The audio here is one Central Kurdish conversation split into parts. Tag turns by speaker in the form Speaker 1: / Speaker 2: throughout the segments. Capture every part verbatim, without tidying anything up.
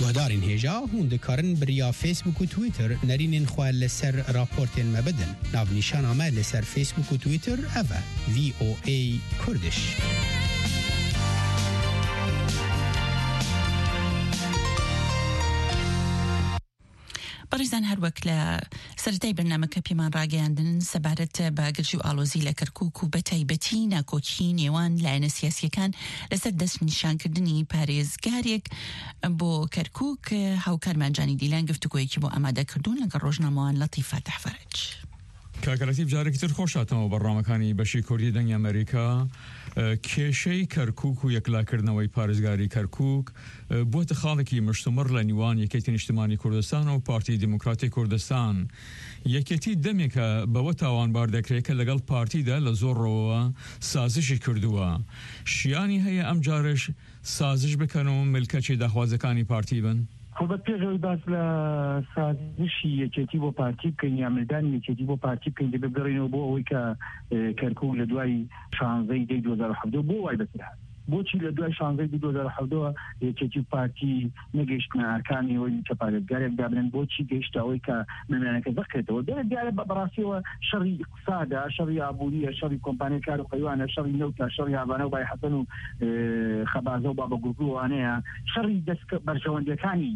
Speaker 1: گادارین هیجا هون دکارن بریا فیسبوک و تویتر نرینین خواه لسر راپورتین مبدن ناو نیشان آمه لسر فیسبوک و تویتر اوه وی او ای کردش.
Speaker 2: بەڕێزان هەروەک لە سەرەتای بەرنامەکە پێمان ڕاگەیاندن سەبارەت بە گەرج و ئاڵۆزی لە کەرکووک و بەتایبەتی ناکۆکی نێوان لایەنە سیاسیەکان لەسەر دەست نیشانکردنی پارێزگارێک بۆ کەرکووک هاوکارمانجانی دیلان گفتوگۆیەکی بۆ ئامادەکردوون لەگەڵ ڕۆژنامەوان لەتیفە تەحفەرج.
Speaker 3: کاکەلەتیف جارێکی تر خۆشاتەوە بەڕامەکانی بەشی کوردی دەنگی ئەمریکا کێشەی کەرکووک و یەکلاکردنەوەی پارێزگاری کەرکووک بووەتە خاڵێکی مشتومڕ لە نیوان یەکێتی نیشتیمانی کوردستان و پارتی دیموکراتی کوردستان. یەکێتی دەمێکە بەوە تاوانبار دەکرێت کە لەگەڵ پارتیدا لە زۆر ڕۆوە سازشی کردووە. شیانی هەیە ئەم جارش سازش بکەن و ملکەچی داخوازەکانی پارتی بن؟
Speaker 4: خۆبەت پێشەوەی باس لە سازشی یەکێتی بۆ پارتی بکەین یا ملدانی یەکێتی بۆ پارتی بکەین دەبێت بگەڕێنەوە بۆ ئەوەی کە کەرکووک لە دوای شانزەی دەی دوو هەزار و حەوت بۆ وای بەسەر هات. بۆچی لە دوای شانزەی دوو هەزار و حەوت یەکێتی پارتی نەگەیشتنە ئارکانی ئەوەی کە پارێزگارێک دابنێن بۆچی گەیشتە ئەوەی کە مەمانەکە دەکرێتەوە دەرە دیارە بەڕاستیەوە شەڕی اقتصادە، شەڕی ئابووریە، شەڕی کۆمپانیای کار و قەیوانە، شەڕی نەوتە، شەڕی هاوانە و بای حەسەن و خەبازە و بابە گوڵگوڵوانەیە، شەڕی دەست بەرژەوەندەکانی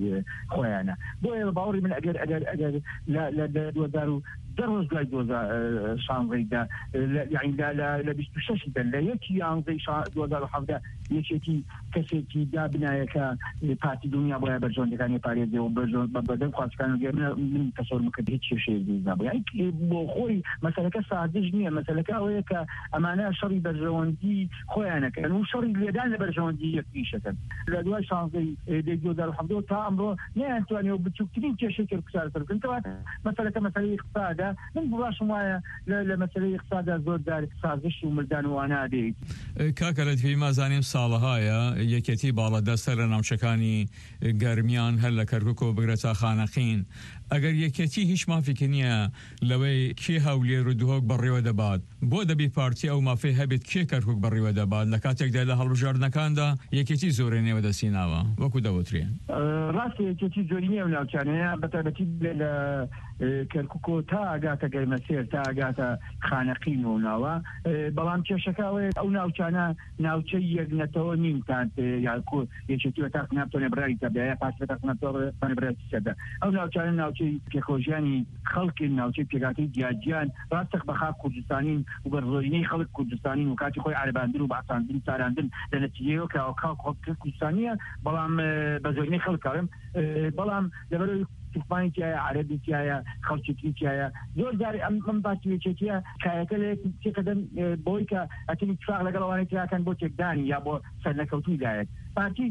Speaker 4: خۆیانە. بۆیە باوەڕی من ئەگەر ئەگەر ئەگەر لە دوو هەزار و دە ڕۆژ دوای دوو هەزار شانزەیدا یعنی لە بیست و شەشدا لە یەکی یانزەی دوو هەزار و حەوت یەکێتی کەسێکی دابنایە کە پارتی دنیا بۆیە بەرژەوەندەکانی پارێزێ و بەدەم خواستەکان من تەسەوڕ مەکرد هیچ کێشەیەکی نەبوو. یعنی بۆ خۆی مەسەلەکە سادژ نییە، مەسەلەکە ئەوەیە کە ئەمانە شەڕی بەرژەوەندی خۆیانەکەن و شەڕی لێدان لە بەرژەوەندی یەکتریشەکەن. لە دوای شانزەی دوو هەزار و حەوت تا ئەمڕۆ نەیانتوانیەوە بچووکترین کێشەی کەرکووک سەر بکەن. کەواتە مەسەلەکە مەسەلەی اقتصادە. من باشم وایە لە مەسەلەی اقتصادا زۆردار سازش و ملدان و وانە دێت.
Speaker 3: کاکەلەتیف مازانیم ساڵەهایە یەکێتی باڵەدەستە لە ناوچەکانی گەرمیان هەر لە کەرکووک و بگرێتە خانەقین. ئەگەر یەکێتی هیچ مافێکی نییە لەوەی کێ هەولێر و دوهۆک بەڕێوە دەبات بۆ دەبی پارتی ئەو مافێ هەبێت کێ کەرکووک بەڕێوە دەبات لە کاتێکدا لە هەڵبژاردنەکاندا یەکێتی زۆرە نێوە دەستیناوە وەکو دەوترێ.
Speaker 4: ڕاستی یەکێتی زۆری نییە و ناوچانەیە بەتایبەتی لە کەرکووک تا ئاگاتە گەرمەسێر تا ئاگاتە خانەقین و ناوە، بەڵام کێشەکەوێت ئەو ناوچانە ناوچەی یەکنەتەوە نیمتان یاکو یەکێتی تا ناتوانێ بڕای تەبیایە پاسە تا ناتوانێ بڕای سەدا. ئەو ناوچانە ناوچەی پێخۆشیانی خەڵکی ناوچەی پێگاتەی دیاجیان ڕاستەخ بەخاک کوردستانین و بەڕۆینەی خەڵک کوردستانین و کاتی خۆی عەرباندن و بەعساندن ساراندن لە نەتیجەیەوە کە خەڵک کوردستانیە بەڵام بە زۆرینەی خەڵکەڵم بەڵام لەبەرەوەی تفمانی تایە عربی تایە خەڵکی تایە زۆر جار ئەم باسی یەکێتیە کایەکە لە تێکەدەن بۆی کە ئەتنی اتفاق لەگەڵ ئەوانەی تیاکەن بۆ تێکدانی یا بۆ سەرنەکەوتوی دایەت. پارتی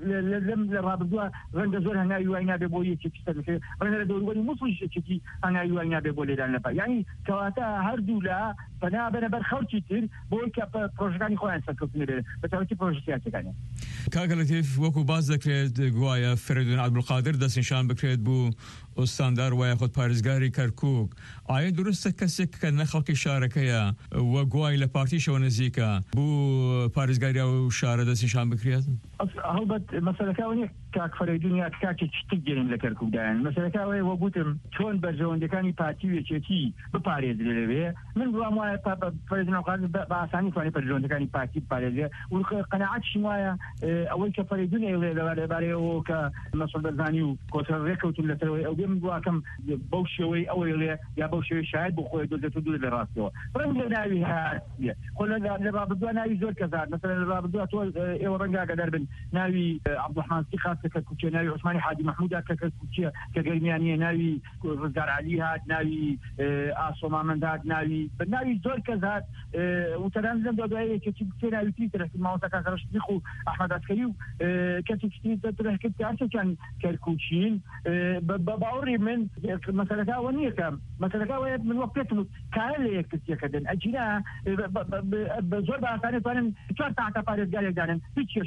Speaker 4: لەم لە ڕابردووە ڕەنگە زۆر هەنگاوی وای نابێ بۆ یەکێتی سەرنەکەوێت ڕەنگە لە دەوروبەری موسڵیش یەکێتی هەنگاوی وای نابێ بۆ لێدان لەپا. یعنی کەواتە هەردوو لە بەنا بەرەبەر خەڵکی تر بۆی کە پرۆژەکانی خۆیان سەرکەوتنە بێت بەتایبەتی پرۆژە سیاسیەکانی.
Speaker 3: کاکەلەتیف وەکو باز دەکرێت گوایە فریدون عەبدولقادر دەستنیشان بکرێت بوو ئۆستاندار وایە خۆت پارێزگاری کەرکووک. ئایا درستە کەسێک کە نە خەڵکی شارەکەیە وە گوای لە پارتیشەوە نزیکە بوو پارێزگاری و شارە دەستنیشان بکرێت؟
Speaker 4: هەڵبەت مەسەلەکەوە نیە کاک فریدون یا کاکێک شتێک گەرم لە کەرکووکدایان. مەسەلەکەوەیە وە گوتم چۆن بەرژەوەندەکانی پارتی و یەکێتی بپارێزرێ لەوێ. من بڵام وایە فریدون عەبدولقادر بە ئاسانی توانێت بەرژەوەندەکانی پارتی بپارێزرێ و قەناعەتشم وایە ئەوەی کە فریدون ئێڵێ لەبارەیەوە کە مەسعود بەرزانی و کۆتر ڕێکەوتن لەسەرەوەی ئەو من بواکەم بەو شێوەی ئەوەی لێ یا بەو شێوەی شاید بۆ خۆی دۆزێت و دوور لە ڕاستەوە ڕەنگ لە ناوی هاتیە خۆ لە ڕابردووە ناوی زۆر کەسات مەسەلەن لە ڕابردووە تۆ ئێوە ڕەنگە ئاگادار بن ناوی عەبدوڵڕەحمان خاص کە کەرکووکیە، ناوی عوسمانی حاجی مەحموودا کە کەرکووکیە کە گەرمیانیە، ناوی ڕزگار عەلی هات، ناوی ئاسۆ مامەند هات، ناوی ناوی زۆر کەس هات و تەنانەت لەم دوای یەکێتی سێ ناوی تر ماوەسا کاک ڕەشیدی و ئەحمەد عەسکەری و کەسێکی تر هەرکەس هەرچێکیان کەرکووکین بە باوەڕی من مەسەلەکەوە نییە کە مەسەلەکەوەیە من وەک پێتم کایە لە یەک کەسێکەدەن ئەجینا زۆر بە ئاسانی توانن چوار تاعەتە پارێزگارێک دانن هیچ کێشەش نەبێت.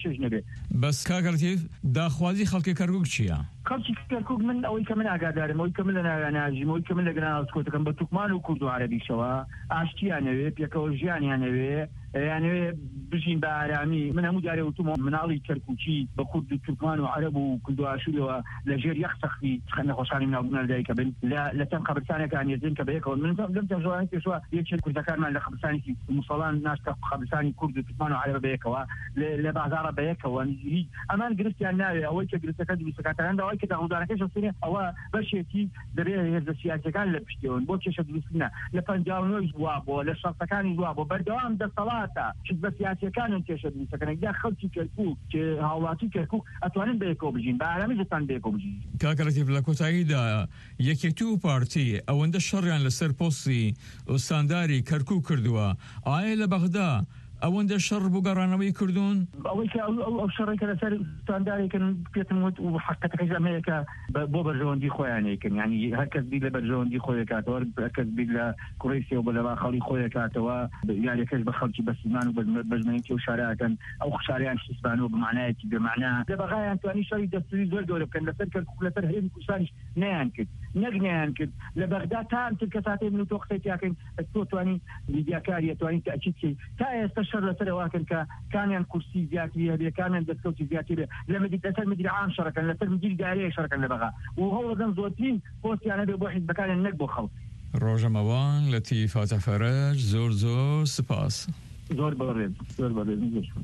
Speaker 3: بەس کاگەڵتیف داخوازی خەڵکی کەرکووک چییە؟
Speaker 4: خەڵکی کەرکووک من ئەوەی کە من ئاگادارم ئەوەی کە من لە ناوێناژیم ئەوەی کە من لە گراناوسکۆتەکەم بە توکمان و کورد و عەرەبیشەوە ئاشتیانەوێ پێکەوە ژیانیانەوێ یانەوێ بژین بە ئارامی. من هەموو جارێ وتم مناڵی کەرکووکی بە کورد و تورکمان و عەرەب و کورد و ئاشوریەوە لەژێر یەخ سەختی نەخۆشخانەی ناوبوونە لەدایکە بن لە تەم قەبرستانێکان ێزین کە بەیەکەوە من لەم تەژوانی پێشوە یەکێک کوردەکانمان لە قەبرستانێکی موسەڵان ناشتە قەبرستانی کورد و تورکمان و عەرەب بەیەکەوە لە بازاڕە بەیەکەوە هیچ ئەمان گرفتیان ناوێ ئەوەی کە گرفتەکە دووسەکاتەکاندا ئەوەی کە داهڵدارەکەش سێنێ ئەوە بەشێکی دەبێت هێزە سیاسەکان لە پشتیەوەن بۆ کێشە دروستکردنە لە پەنجاو و نۆی وا بۆ لە شەڕەکانی وا بۆ بەردەوام دەسەڵاتە حیزبە سیاسیەکانن کێشە دروستەکەن یا خەڵکی کەرکووک کە هاوڵاتی کەرکووک ئەتوانن بەیەکەوە بژین بە ئارامی دەتوان بەیەکەوە بژین.
Speaker 3: کاکەڵتیف لە کۆتاییدا یەکێتی و پارتی ئەوەندە شەڕیان لەسەر پۆستی ئۆستانداری کەرکووک کردووە ئایا لە بەغدا ئەوەندە شەڕ بۆ گەڕانەوەی کردوون؟
Speaker 4: ئەوەی کە ئەو شەڕێکە لەسەر ئۆستاندارێکن پێتم وت و حقەتەکەش ئەمەیەکە بۆ بەرژەوەندی خۆیانێکن ینی هەر کەس بیر لە بەرژەوەندی خۆی کاتەوە هەر کەس بیر لە کوڕیسی و بە لە باخەڵی خۆی کاتەوە یاریەکەش بە خەڵکی بەسیمان و بەژمەیەکی و شارەکەن ئەو شاریان حیزبان و بمعنایەتی بێمەعنا لە بەغایان توانی شەڕی دەستوری زۆر گەورە بکەن لەسەر کەرکووک لەسەر هەرێمی کوردستانیش نەیان کرد نەک نەیان کرد لە بەغدا تام کرد کە ساتەی من و تۆ قسەیتیاکەین تۆ توانی میدیاکاری توانی تاکید کەی تا ئێستا شەڕ لەسەرەواکەن کە کامیان کورسی زیاتری هەبێ کامیان دەستکەوتی زیاتری بێ لە مدیر لەسەر مدیر عام شەڕەکەن لەسەر مدیر دارەیە شەڕەکەن لە بەغا و هەوڵەدەن زۆرترین پۆستیانە بێ بۆ حیزبەکانیان نەک بۆ خەڵک.
Speaker 3: ڕۆژەمەوان لەتیف فاتەفەرەج زۆر زۆر سپاس.
Speaker 4: زۆر بەڕێز زۆر بەڕێز.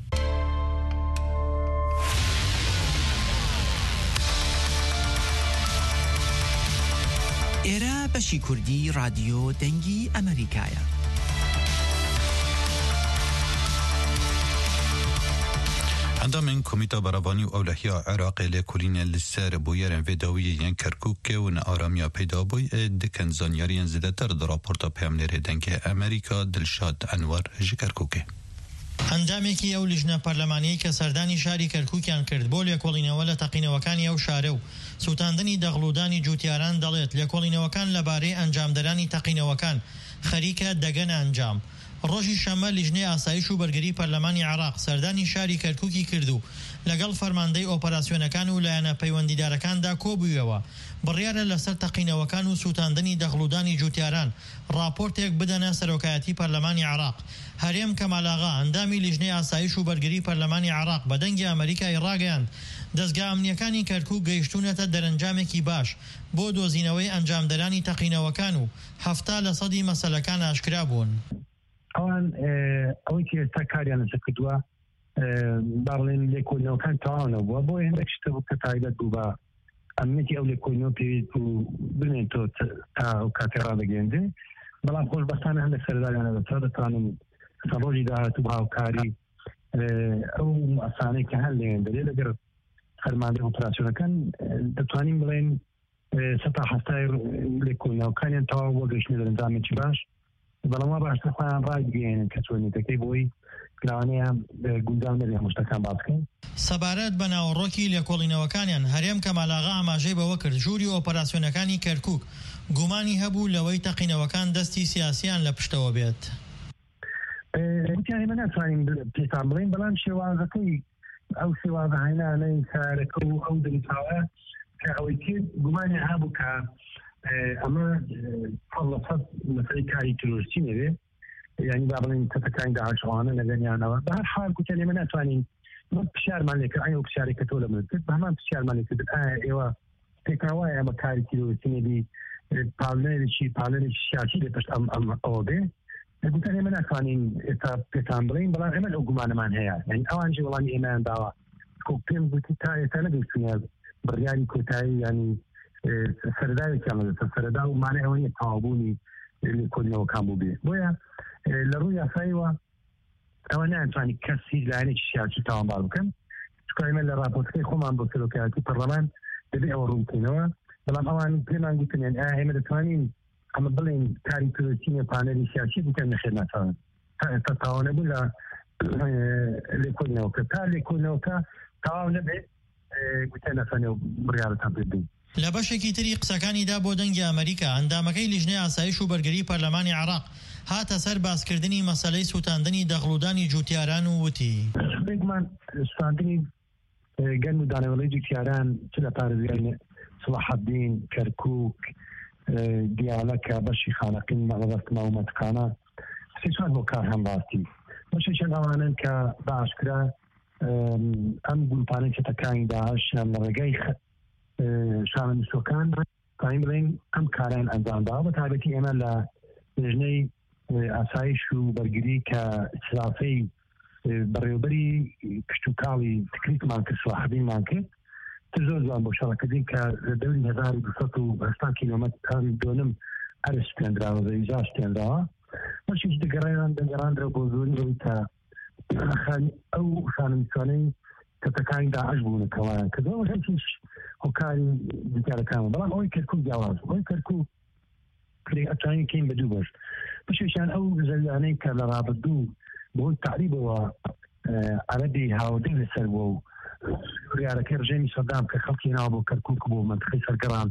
Speaker 5: ئێرە بەشی کوردی رادیۆ دەنگی ئەمریکایە.
Speaker 6: ئەندامên Komîta Beravanî û Ewlehiya Iraqê lê kulînên li ser bûyerên vêdawiyê yên Kerkûkê û nearamiya peydabûyê dikin zanyariyên zêdetir di raporta Peyamnêrê Dengê Amerîka Dilşad Enwer ji Kerkûkê.
Speaker 7: ئەندامێکی ئەو لیژنە پەرلەمانیەی کە سەردانی شاری کەرکووکیان کرد بۆ لێکۆڵینەوە لە تەقینەوەکانی ئەو شارە و سوتاندنی دەغڵودانی جوتیاران دەڵێت لێکۆڵینەوەکان لەبارەی ئەنجامدەرانی تەقینەوەکان خەریکە دەگەنە ئەنجام. ڕۆژی شەمە لیژنەی ئاسایش و بەرگری پەرلەمانی عێراق سەردانی شاری کەرکووکی کرد و لەگەڵ فەرماندەی ئۆپەراسیۆنەکان و لایەنە پەیوەندیدارەکاندا کۆبوویەوە بڕیارە لەسەر تەقینەوەکان و سوتاندنی دەغڵودانی جوتیاران راپۆرتێک بدەنە سەرۆکایەتی پەرلەمانی عێراق. هەرێم کەمالاغا ئەندامی لیژنەی ئاسایش و بەرگری پەرلەمانی عێراق بە دەنگی ئەمریکای ڕاگەیاند دەستگا ئەمنیەکانی کەرکووک گەیشتونەتە دەرەنجامێکی باش بۆ دۆزینەوەی ئەنجامدەرانی تەقینەوەکان و هەفتا لە سەدی مەسەلەکان ئاشکرا بوون.
Speaker 8: ئەوان ئەوەی کە ئێستا کاریان لەسەر کردووە با بڵێن لێکۆڵینەوەکان تەواو بووە بۆ هێندێک شتە بوو کە تایبەت بوو بە ئەمنیەتی ئەو لێکۆڵینەوە پێویست بوو بنێن تۆ تا ئەو کاتێ ڕادەگەیەندێ بەڵام خۆشبەختانە هەندێک سەرداریانە دەسا دەتوانن ڕۆژی داهاتوو بە هاوکاری ئەو ئەسانەی کە هەر لێن دەرێ لەگەر فەرماندەی ئۆپەراسیۆنەکان دەتوانین بڵێن سەتا هەفتای لێکۆڵینەوەکانیان تەواو بۆ گەیشتنی دەرەنجامێکی باش بەڵام وا باشتر خۆیان ڕایگەیەنن کە چۆنیتەکەی بۆی کراوانەیە گونداو نەبێ هەمووشتەکان باس بکەین.
Speaker 7: سەبارەت بە ناوەڕۆکی لێکۆڵینەوەکانیان هەرێم کەمالاغا ئاماژەی بەوە کرد ژووری ئۆپەراسیۆنەکانی کەرکووک گومانی هەبوو لەوەی تەقینەوەکان دەستی سیاسیان لە پشتەوە بێت.
Speaker 8: گوتیانی من ناتوانین پێتان بڵێن بەڵام شێوازەکەی ئەو شێوازە هێنانەی کارەکە و ئەو دەریتاوە کە ئەوەی کرد گومانی هەبوو کە ئەمە فەڵەفەت مەسەلەی کاری ترۆریستی نەبێ یعنی با بڵێن کەسەکانی داعشەوانە لەگەنیانەوە بە هەر حال گوتیان ئێمە ناتوانین من پرسیارمان لێ کرد ئەو پرسیارێک کە تۆ لە من کرد بە هەمان پرسیارمان لێ کرد ئایا ئێوە پێکان وایە ئەمە کاری ترۆریستی نەبی پاڵنەرێکی پاڵنەرێکی سیاسی لێ پشت ئەم ئەوە بێ گوتیان ئێمە ناتوانین ئێستا پێتان بڵێن بەڵام ئێمە لەو گومانەمان هەیە یعنی ئەوانجی وەڵامی ئێمەیان داوە پێم گوتی تا ئێستا نەگەیشتونە بڕیاری کۆتایی ینی سەرداوێکیان لەدەستە سەرەدا و مانای ئەوە نیە تەواوبوونی لێکۆڵینەوەکان بوو بێ بۆیە لە ڕووی یاساییەوە ئەوە نایانتوانی کەسی لایەنێکی سیاسی تاوانبار بکەن چونکە ئێمە لە راپۆرتەکەی خۆمان بۆ سەرۆکایەتی پەرلەمان دەبێ ئەوە ڕوو بکەینەوە بەڵام ئەوان پێمان گوتنیان ئایا ئێمە دەتوانین ئەمە بڵێن کاری ترۆریستی پانەری سیاسی بکەن نەخێر ناتوانن تا ئێستا تاوا نەبوو لە لێکۆڵینەوەکە تا لێکۆڵینەوەکە تەواو نەبێت گوتیان ناتوانێ بڕیارەتان پێ بدەین.
Speaker 7: لە بەشێکی تری قسەکانیدا بۆ دەنگی ئەمریکا ئەندامەکەی لیژنەی ئاسایش و بەرگری پەرلەمانی عێراق هاتە سەر باسکردنی مەسەلەی سوتاندنی دەغڵودانی جوتیاران و وتی
Speaker 8: بێگومان سوتاندنی گەن و دانەوەڵی جوتیاران چ لە پارێزگای سڵاح الدین کەرکووک دیالەکە بەشی خانەقین مەڵەبەست ماومەتقانە سێچوار بۆ کار هەمباستی بەشێکیان ئەوانن کە باشکرا ئەم گروپانەی چەتەکانی داعشیان لە ڕێگەی شانە نووسەکان پایین بڵێن ئەم کاران ئەنجامداوە بە تایبەتی ئێمە لە لێژنەی ئاسایش و بەرگری کە سلافەی بەڕێوەبەری کشت و کاڵی تکلیفمان کرد سڵاحەدینمان کرد زۆر جوان بۆ شەڕەکەدین کە لە دەوری هەزار و دووسەد و هەشتا کیلۆمەتر دۆنم ئەرس پێنراوە زەویزاش پێنراوە بەشیش دەگەڕێنان دەگەڕاندرە بۆ زۆری ڕووی کە ئەو شانەنووسانەی کەتەکانی داعش بوونەکەوایان کردەوە هەرچیش هۆکاری دیکارەکانە بەڵام ئەوەی کەرکووک جیاواز ئەوەی کەرکووک ئەتوانین کەین بە دوو بەش بەشێکیان ئەو زەویانەی کە لە ڕابردوو بۆی تعریبەوە عەرەبی هاوردەی لەسەر بووە و ڕیارەکەی ڕژێمی سەدام کە خەڵکی ناوە بۆ کەرکووک بۆ منتقەی سەرگەڕان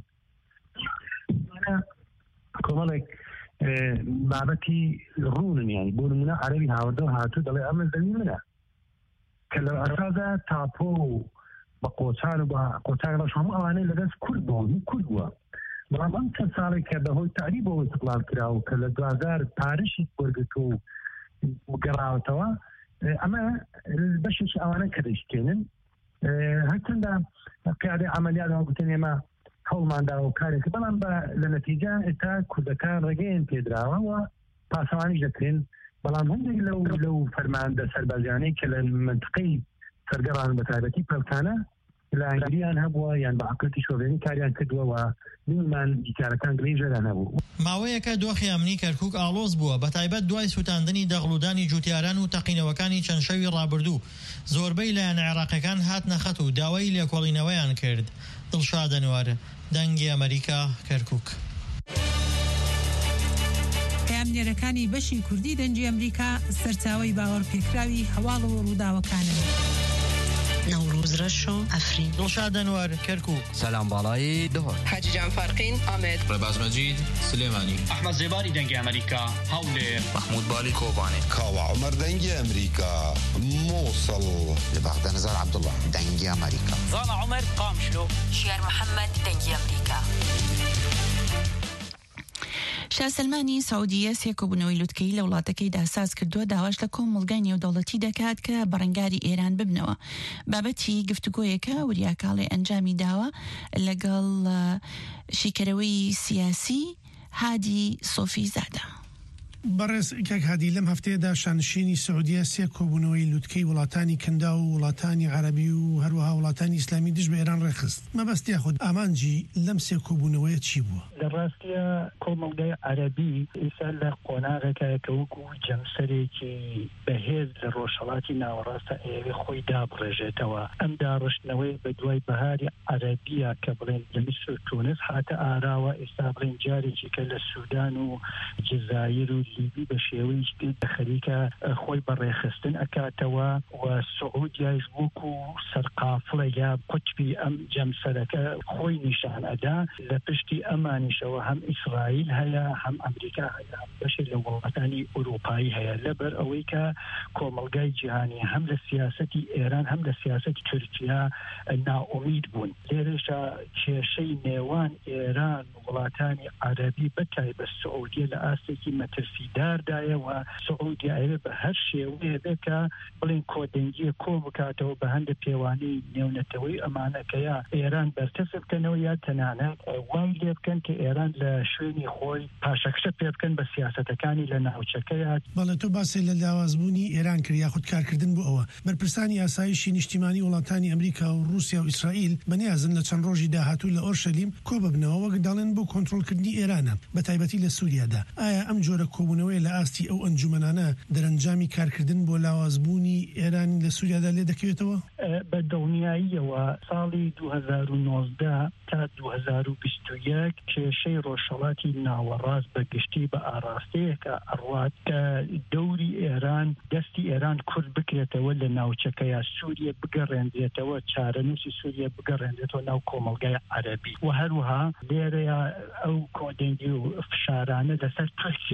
Speaker 8: کۆمەڵێک بابەتی ڕوونن یانی بۆ نمونە عەرەبی هاوردە هاتوو دەڵێ ئەمە زەوی منە کە لە ئەساسا تاپۆ و بە قۆچان و بە قۆچان ڕەش هەموو ئەوانەی لەدەست کورد بوون کورد بووە بەڵام ئەم چەند ساڵێک کە بەهۆی تعریبەوە استقلال کراوە کە لە دوازار پارشی وەرگرتووە و گەڕاوەتەوە ئەمە بەشێک ئەوانە کە دەیشتێنن هەرچەندە کاری عملیاتەوە گوتن ئێمە هەوڵمانداوە کارێکە بەڵام لە نەتیجە ئێستا کوردەکان ڕێگەیان پێدراوە و پاسەوانیش دەکرێن بەڵام هەندێک لەو لەو فەرماندە سەربازیانەی کە لە منطقەی سەرگەڕان بە تایبەتی پەلکانە لایەنگیریان هەبووە یان بە عەقڵەتی شۆڤێنی کاریان کردووە و نیمان دیکارەکان گرێژەران هەبوو
Speaker 7: ماوەیەکە دۆخی ئەمنی کەرکووک ئاڵۆز بووە بە تایبەت دوای سوتاندنی دەغڵودانی جوتیاران و تەقینەوەکانی چەند شەوی ڕابردوو زۆربەی لایەنە عێراقیەکان هاتنە خەت و داوای لێکۆڵینەوەیان کرد دڵشاد ئەنوار دەنگی ئەمریکا کەرکووک
Speaker 9: پامنێرەکانی بەشی کوردی دەنگی ئەمریکا سەرچاوەی باوەڕپێکراوی هەواڵەوە ڕووداوەکانن
Speaker 10: نوروز رشو افرین
Speaker 7: دڵشاد ئەنوار کەرکووک
Speaker 11: سلام باڵایی دهۆر
Speaker 12: حاجی جان فارقین ئامێد
Speaker 13: ڕێباز مەجید سلێمانی
Speaker 14: ئەحمەد زێباری دەنگی ئەمریکا هەولێر
Speaker 15: محمود بالی کۆبانی
Speaker 16: کاوە عومەر دەنگی ئەمریکا مووسڵ
Speaker 17: لباغدە نزار عەبدوڵڵا دەنگی ئەمریکا
Speaker 18: زانا عومەر قامشلۆ
Speaker 19: شێر محەممەد دەنگی ئەمریکا
Speaker 2: شاه سلمانی سعودیە سێ کۆبوونەوەی لوتکەی لە وڵاتەکەی داساز کردووە داواش لە کۆمەڵگای نێودەوڵەتی دەکات کە بەڕێنگاری ئێران ببنەوە بابەتی گفتوگۆیەکە وریاکاڵی ئەنجامی داوە لەگەڵ شیکەرەوەی سیاسی هادی سۆفی زادە.
Speaker 20: بەڕێز کاک هادی لەم هەفتەیەدا شانشینی سعودیە سێ کۆبوونەوەی لوتکەی وڵاتانی کندا و وڵاتانی عەرەبی و هەروەها وڵاتانی ئیسلامی دژ بە ئێران ڕێخست مەبەستی یاخود ئامانجی لەم سێ کۆبوونەوەیە چی بووە؟
Speaker 21: لە ڕاستیە کۆمەڵگای عەرەبی ئێستا لە قۆناغێکە کە وەکو جەمسەرێکی بەهێز لە ڕۆژهەڵاتی ناوەڕاستە ئێوێ خۆی دابڕێژێتەوە ئەم داڕشتنەوەی بە دوای بەهاری عەرەبیە کە بڵێن لە میسر و تونس هاتە ئاراوە ئێستا بڵێن جارێکی کە لە سوودان و جزایر و لیبی بە شێوەیەکی خەریکە خۆی بەڕێخستن ئەکاتەوە و سعودیایش وەکو سەرقافڵە یا قوتبی ئەم جەمسەرەکە خۆی نیشان ئەدا لە پشتی ئەمانیشەوە هەم ئیسرائیل هەیە هەم ئەمریکا هەیە بەشێک لە وڵاتانی ئوروپایی هەیە لەبەر ئەوەی کە کۆمەڵگای جیهانی هەم لە سیاسەتی ئێران هەم لە سیاسەتی تورکیا ناومید بوون لێرەشە کێشەی نێوان ئێران وڵاتانی عەرەبی بەتایبەت سعودیە لە ئاستێکی مەترسی داردایەوە سعودی ئەوێ بە هەر شێوەیە بێکە بڵین کۆدەنگیە کۆ بکاتەوە بە هەندە پێوانەی نێونەتەوەی ئەمانەکەیە ئێران بەرتەسە بکەنەوە یا تەنانەت وای لێ بکەن کە ئێران لە شوێنی خۆی پاشەکشە پێ بکەن بە سیاسەتەکانی لە ناوچەکەیە.
Speaker 20: بەڵێ تۆ باسی لە لاوازبوونی ئێران کرد یاخود کارکردن بۆ ئەوە بەرپرسانی ئاسایشی نیشتیمانی وڵاتانی ئەمریکا و رووسیا و ئیسرائیل بەنیازن لە چەند ڕۆژی داهاتوو لە ئۆرشەلیم کۆ ببنەوە وەک دەڵێن بۆ کۆنتڕۆلکردنی ئێرانە بە تایبەتی لە سووریادا ئایا ئەم جۆرە کۆبوونەوەی لە ئاستی ئەو ئەنجومەنانە دەرەنجامی کارکردن بۆ لاوازبوونی ئێران لە سووریادا لێ دەکەوێتەوە؟
Speaker 21: بە دڵنیاییەوە ساڵی دوو هەزار و نۆزدە تا دوو هەزار و بیست و یەک کێشەی ڕۆژهەڵاتی ناوەڕاست بە گشتی بە ئاراستەیەکە ئەڕوات کە دەوری ئێران دەستی ئێران کورد بکرێتەوە لە ناوچەکەیە سووریە بگەڕێنرێتەوە چارەنووسی سووریە بگەڕێنرێتەوە ناو کۆمەڵگای عەرەبی و هەروەها لێرەیە ئەو کۆدەنگی و فشارانە لەسەر تورکیەش هاو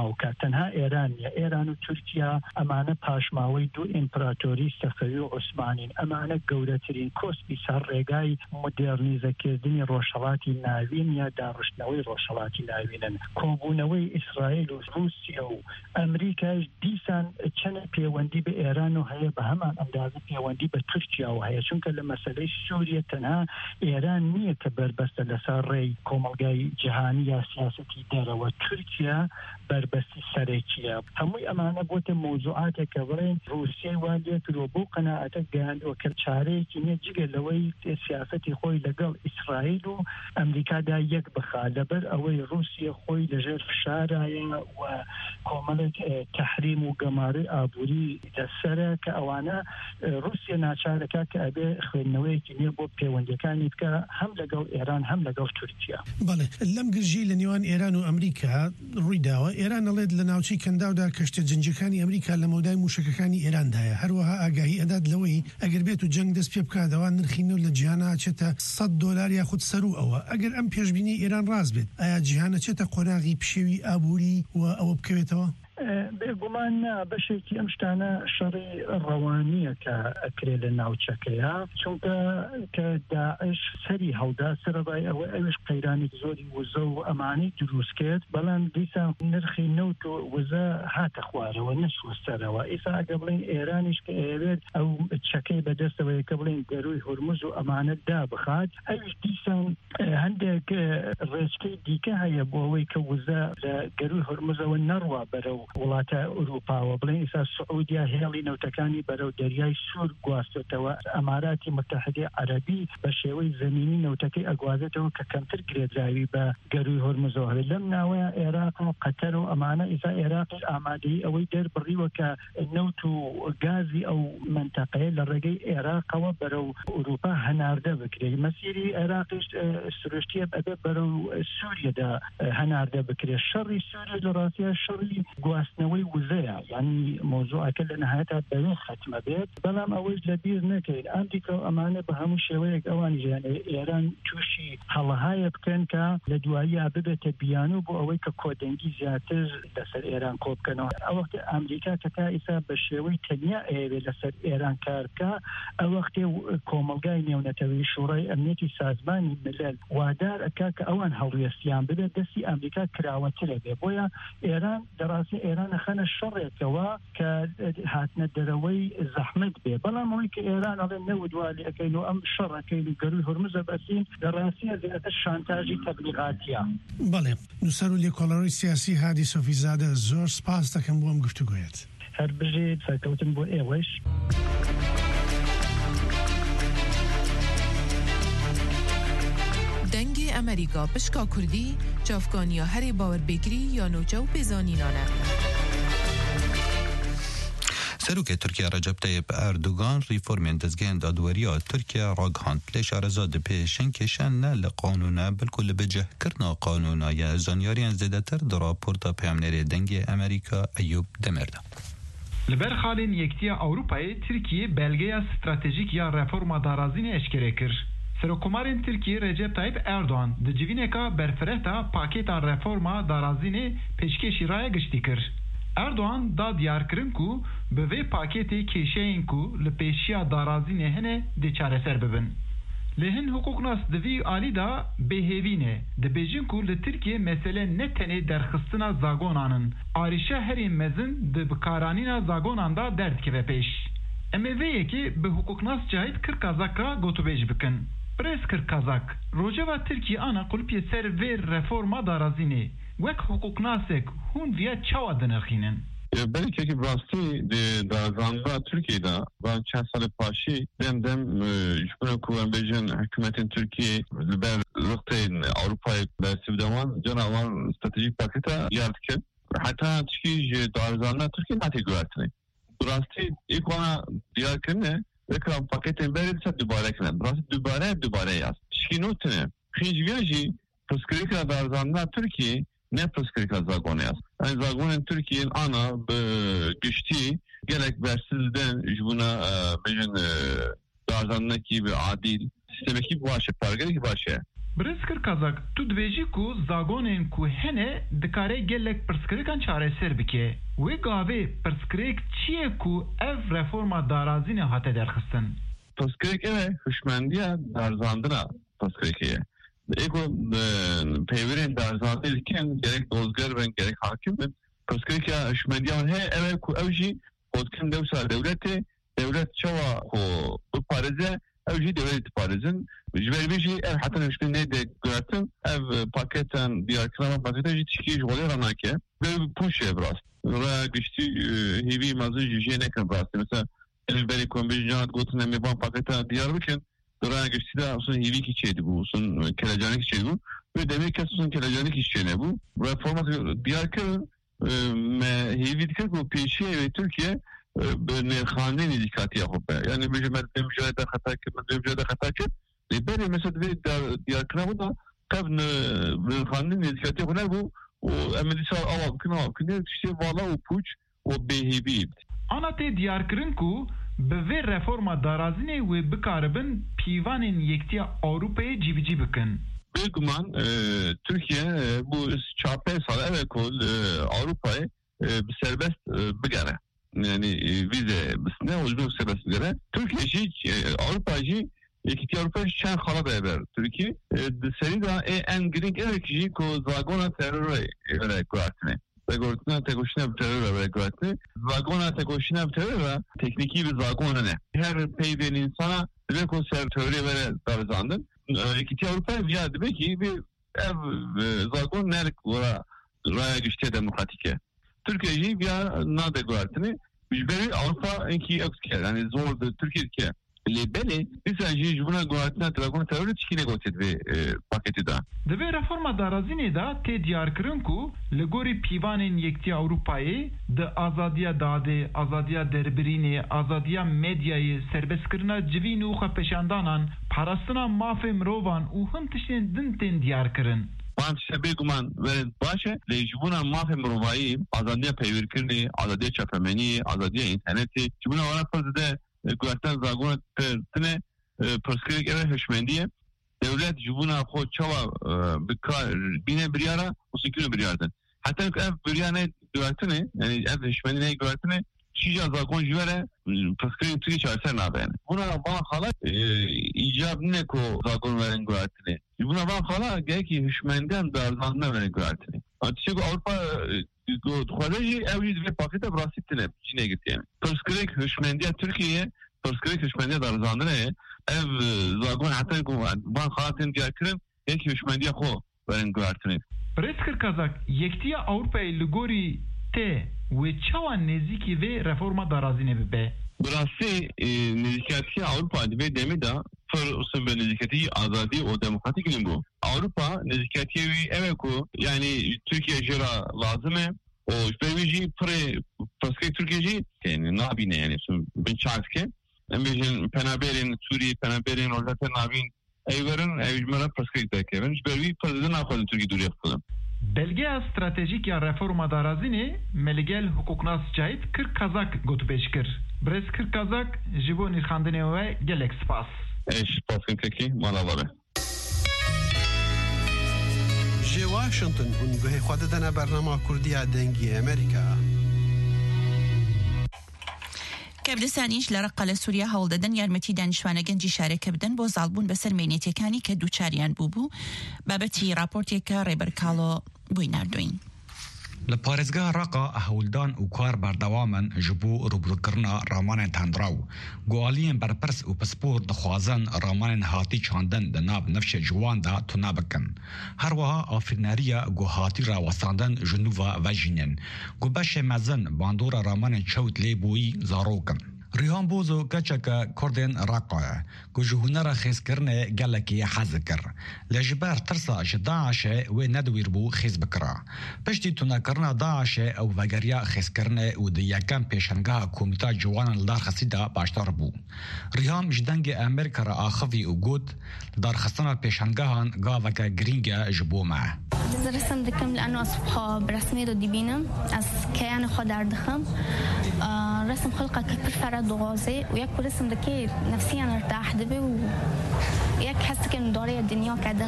Speaker 21: تەواوکە تەنها ئێران نیە ئێران و تورکیا ئەمانە پاشماوەی دوو ئیمپراتۆری سەفەوی و عوسمانین ئەمانە گەورەترین کۆسپی سەر ڕێگای مدێرنیزەکردنی ڕۆژهەڵاتی ناوین یا داڕشتنەوەی ڕۆژهەڵاتی ناوینن کۆبوونەوەی ئیسرائیل و رووسیا و ئەمریکاش دیسان چەنە پەیوەندی بە ئێران و هەیە بە هەمان ئەندازە پەیوەندی بە تورکیا و هەیە چونکە لە مەسەلەی سووریا تەنها ئێران نییە کە بربەستە لەسەر ڕێی کۆمەلگای جیهانی یا سیاسەتی دەرەوە تورکیا بربەستی سەرێکیە هەمووی ئەمانە بۆتە مۆزوعاتێک کە بڵێن رووسیای وا لێ کردووە بۆ قەناعەتە گەیاندووە کە چارەیەکی نییە جگە لەوەی سیاسەتی خۆی لەگەڵ ئیسرائیل و ئەمریکادا یەک بخا لەبەر ئەوەی رووسیا خۆی لەژێر فشارایە و کۆمەڵێک تەحریم و گەمارەی ئابووری دەسەرە کە ئەوانە رووسیا ناچارەکە کە ئەبێ خوێندنەوەیەکی نییە بۆ پەیوەندیەکانی بکە هەم لەگەڵ ئێران هەم لەگەڵ تورکیا
Speaker 20: بەڵێ لەم گرژی لە نێوان ئێران و ئەمریکا ڕوویداوە ئێران ئەڵێت لە ناوچەی کەنداودا کەشتە جنگەکانی ئەمریکا لە مەودای موشکەکانی ئێراندایە هەروەها ئاگاهی ئەدات لەوەی ئەگەر بێت و جەنگ دەست پێ بکاتەوە نرخی نەوت لە جیهانە چێتە سەد دۆلار یاخود سەر و ئەوە ئەگەر ئەم پێشبینی ئێران ڕاست بێت ئایا جیهانە چێتە قۆراغی پشێوی ئابووری و ئەوە بکەوێتەوە؟
Speaker 21: بێگومان نا بەشێکی ئەم شتانە شەڕی ڕەوانیە کە ئەکرێ لە ناوچەکەیە چونکە کە داعش سەری هەڵدا سەرەبای ئەوە ئەوش قەیرانی زۆری وزە و ئەمانی دروست کرد بەڵام دیسان نرخی نەوت و وزە هاتە خوارەوە نەچوە سەرەوە ئیسا ئەگە بڵین ئێرانیش کە ئێوێت ئەو چەکەی بەدەستەوەی کە بڵین گەروی هورمز و ئەمانە دابخات ئەوش دیسان هەندێک ڕێچکەی دیکە هەیە بۆ ئەوەی کە وزە لە گەروی هورمزەوە نەڕوا بەرەو وڵاتە ئوروپاوە بڵێن ئێستا سعودیا هێڵی نەوتەکانی بەرەو دەریای سوور گواستێتەوە ئەماراتی متحدەی عەرەبی بە شێوەی زەمینی نەوتەکەی ئەگوازێتەوە کە کەمتر گرێدراوی بە گەروی هورمزەوە لەم ناوەیە عێراق و قەتەر و ئەمانە ئێستا عێراقی ئامادەی ئەوەی دەربڕیوە کە نەوت و گازی ئەو منتەقەیە لە ڕێگەی عێراقەوە بەرەو ئوروپا هەناردە بکرێت مەسیری عێراقیش سروشتیە بەبێ بەرەو سووریەدا هەناردە بکرێت شەڕی سووریا لە ڕاستیە شەڕی گواستنەوەی وزەیە یعنی مۆزوعەکە لە نەهایەتا بەوێ ختمە بێت بەڵام ئەوەش لە بیر نەکەین ئەمریکا و ئەمانە بە هەموو شێوەیەک ئەوانی ژیان ئێران تووشی هەڵەهایە بکەن کە لە دواییە ببێتە بیانوو بۆ ئەوەی کە کۆدەنگی زیاتر لەسەر ئێران کۆبکەنەوە ئەوەختە ئەمریکا کە تا ئێستا بە شێوەی تەنیا ئەوێ لەسەر ئێران کارکە ئەوەختێ کۆمەلگای نێونەتەوەی شوڕای ئەمنیەتی سازمانی ملل وادار ئەکا کە ئەوان هەڵوێستیان ببێت دەستی ئەمریکا کراوەترە بێ بۆیە ئێران دەڕاستی ئێران خەنە شەڕێکەوە کە هاتنە دەرەوەی زەحمت بێ بەڵام ئەوەی کە ئێران ئەڵێ نەودوالی ئەەکەین و ئەم شەڕەکەین و گەروی هورمزە بەسین لە ڕاستیە زیاتر شانتاژی تەبلیغاتیە.
Speaker 20: بەڵێ نووسەر و لێکۆڵەڕی سیاسی هادی سۆفیزادە زۆر سپاس دەکەم بۆ ئەم گفتوگویەت.
Speaker 21: هەر بژێت سەرکەوتن بۆ ئێوەش.
Speaker 11: دەنگی ئەمریکا پشکا کوردی چافکانیا هەرێ باوەربێگری یا نۆچە و پێزانینانە.
Speaker 6: سەرۆکێ تورکیا ڕەجەب تەیب ئەردوغان ریفۆرمێن دەستگەیان دادوەریە تورکیا ڕاگەهاند لێ شارەزاد پێشەن کێشان نە لە قانوونە بەلکو لە بەجێهکردنا قانوونایە زانیاریان زێدەتر دە راپۆرتا پەیامنێرێ دەنگی ئەمریکا ئەیوب دەمێردە.
Speaker 12: لەبەر خاڵین یەکتیە ئەوروپای تورکیە بەلگەیە ستراتێژیک یا ڕێفۆرما دارازینە ئەشکرێ کرد. سەرۆکۆمارên Tirkiye Recep Tayyip Erdoğan di civîneka berfirehta pakêta reforma darazînê pêşkêşî raya giştî kir. Erdoğan da diyarkirin ku bi vê pakêtê kêşeyên ku li pêşiya darazînê hene dê çareser bibin. Li hin hukuknas di vî alî da bêhêvîne dibêjin ku li Tirkiye mesele ne tenê derxistina zagonanin arîşe herî mezin di bikaranîna zagonan da derdkive pêş. Em ê vê yekê bi hukuknas Cahit Kırkazak ra gotûbêj bikin. Prez Kırkazak, Rojava Tirkiye ana kulpiye ser vê reforma darazînê wek hukuknasek hûn viya çawa dinirxînin.
Speaker 15: Belki ki rastî darazanda Türkiye'de ben çend salê paşî dem dem jibûna ku em bêjin hikûmetên Tirkiye li ber rixtên Avrupayê bersivdewan canavan stratejîk pakêta yar dikin. Heta tişkî ji darazanda Tirkiye natê guhertinê. Rastî ilk wana diyarkirine Ekran paketên berê ser dubare kirin. Rastî dubare dubare yaz. Tişkî notine xînjiviya jî pirsgirêka darazandina Tirkiye ne pirsgirêka zagonê yaz. Yani zagonên Tirkiye'nin ana bi giştî gelek bersizden ji bûna bêjin darazandinekî bi adîl sistemekî baş e, pargerekî baş e.
Speaker 12: برسکر کازاک تو دویجی کو زاگونن کو هنه دکاره گلک پرسکریکان چاره سر بکه وی گاوه پرسکریک چیه کو اف رفورما دارازین هاته درخستن
Speaker 15: پرسکریک اوه هشمندیه درزاندنا پرسکریکیه ایگو پیورین درزانده لکن گرک دوزگر بن گرک حاکم بن پرسکریک هشمندیه هنه اوه کو اوشی خودکن دوسا دولته دولت شوا خو بپارزه اوجي دولة باريزن جبال بيجي حتى نشكل نادي قراتن اف باكيتان ديار كلام باكيتان جي تشكي جوالي راناكي بوشي براس را قشتي هيبي مازن جيجي نكن براس مثلا البالي كون بيجي جانت قوتنا ميبان باكيتان ديار بكن را قشتي دا اصلا هيبي كي چيدي بو اصلا كلاجاني كي چيدي بو و دمي كس اصلا كلاجاني كي چيني بو را فورمات ديار كل ما هيبي ديكر بو بيشي تركيا بنخانه ندیکاتی خوبه یعنی میشه من نمیشه خطا که من نمیشه خطا که لیبری مثلا دیار کنم دا قبل نخانه ندیکاتی خونه بو و امروز سال آواب کنه کنه چیزی والا و پوچ و بهیبی
Speaker 12: آن تی دیار کرن کو به وی رفورما دارازینه و بکاربن پیوان یکتی اروپای جیبی جی بکن
Speaker 15: بگمان ترکیه bu çarpı sala ve kol Avrupa'yı serbest bigare yani vize bisne uzun serbest bigare Türkiye şey Avrupa'yı iki Avrupa şan khala beraber Türkiye seri da en green enerji ko zagona terör öyle kuatne Zagona tekoşuna terör öyle kuatne Zagona tekoşuna terör tekniki bir zagona ne her peyden insana ve konser terör vere davrandı iki Avrupa ya demek ki bir ev zagon nerede ora raya güçte demokratike Türkiye'yi ya nade guartini bizleri Avrupa enki eksker yani zor Türkiye ki lebeli mesela jibuna guartina tragon terör çikine gotet ve paketi da
Speaker 12: Deve reforma darazini da te diyar kırın ku legori pivanin yekti Avrupa'yı de azadiya dade azadiya derbirini azadiya medyayı serbest kırına civin uha peşandanan parasına mafim rovan uhun tişin dinten diyar kırın
Speaker 15: من شبیه گمان ورد باشه لیجبونا مافه مروایی آزادی پیور کردنی آزادی چاپمنی آزادی اینترنتی جبونا وانا پرزده گوارتن زاگونا تنه پرسکریک اوه هشمندیه دولت جبونا خود چوا بکار بینه بریارا و سکونه بریاردن حتی که اف بریانه گوارتنه یعنی اف هشمندی نه گوارتنه چیجا زاگون جوره پرسکریک توی چارسر نابینه بونا بana خالا ایجاب نه که زاگون ورن گوارتنه buna bak hala gerçi hükümenden darzanına verin güvertini. Çünkü Avrupa Kuadajı evliyiz ve pakete brasitine Çin'e gitti yani. Pırskrek hükümendiye Türkiye'ye Pırskrek hükümendiye darzanına ev zagon hatta ban halatın diyakirin gerçi hükümendiye ko verin güvertini.
Speaker 12: Reskir Kazak yektiye Avrupa'yı ligori te ve çavan neziki ve reforma darazine bibe.
Speaker 15: Burası nezikiyatı Avrupa'da ve demi de Fır be nezikiyatı azadi o demokratik ilim bu. Avrupa nezikiyatı evet ku yani Türkiye jera lazım o bevici pre paske Türkiye'ci yani nabine yani ben çarpke ben bizim penaberin Suriye penaberin orada nabin evlerin evcimara paske deke ben bevi prezident afadın Türkiye duru yapalım.
Speaker 12: Belge stratejik ya reforma darazini melgel hukuknas cahit kırk kazak gotubeşkir. Brez kırk kazak jibo nirkhandine ve gelek spas.
Speaker 15: Eş pasın keki malaları.
Speaker 1: Ji Washington hûn guhê xwe didine bernama Kurdiya dengî Amerîka.
Speaker 2: کەبدەسانیش لە ڕقە لە سووریا هەوڵدەدەن یارمەتی دانیشتوانە گەنجی شارەکە بدەن بۆ زاڵبوون بەسەر مێنێتیەکانی کە دووچاریان بوو بوو بابەتی راپۆرتێکە ڕێبەرکاڵۆ بووی نردوین.
Speaker 18: لە پارێزگا ڕقا هەولدان و کار بەردەوامن ji bo rûbirkirina ramanên tendraw gualiyên berpirs û pispor dixwazin ramanên hatî çandin di nav nefşê ciwan da tuna bikin. Her wiha afirneriya guhatî rawestandin ji nû ve vejînin. Gu beşê mezin bandora ramanên çewt lê bûyî zarokin. Rihan Bozo keçeke Kurdên Raqayê ku ji hunera xêzkirinê gelekî hez dikir. Lê ji ber tirsa ji Daişê wê nedwîrbû xêz bikira. Piştî tunekirina Daişê ew vegeriya xêzkirinê û di yekem pêşengeha Komîta Ciwanan li Darxisî de başdar bû. Rihan ji dengê Amerîka re axivî û got li darxistina pêşengehan gaveke girîng e ji bo me.
Speaker 22: رسم دکم لأنه أصبحه برسمي دو ديبينم أس كيان خدار دخم رسم خلقة كبير فرد ضغازي وياك رسم دكي نفسيا ارتاح دبي وياك حسك إن دوري الدنيا كدنا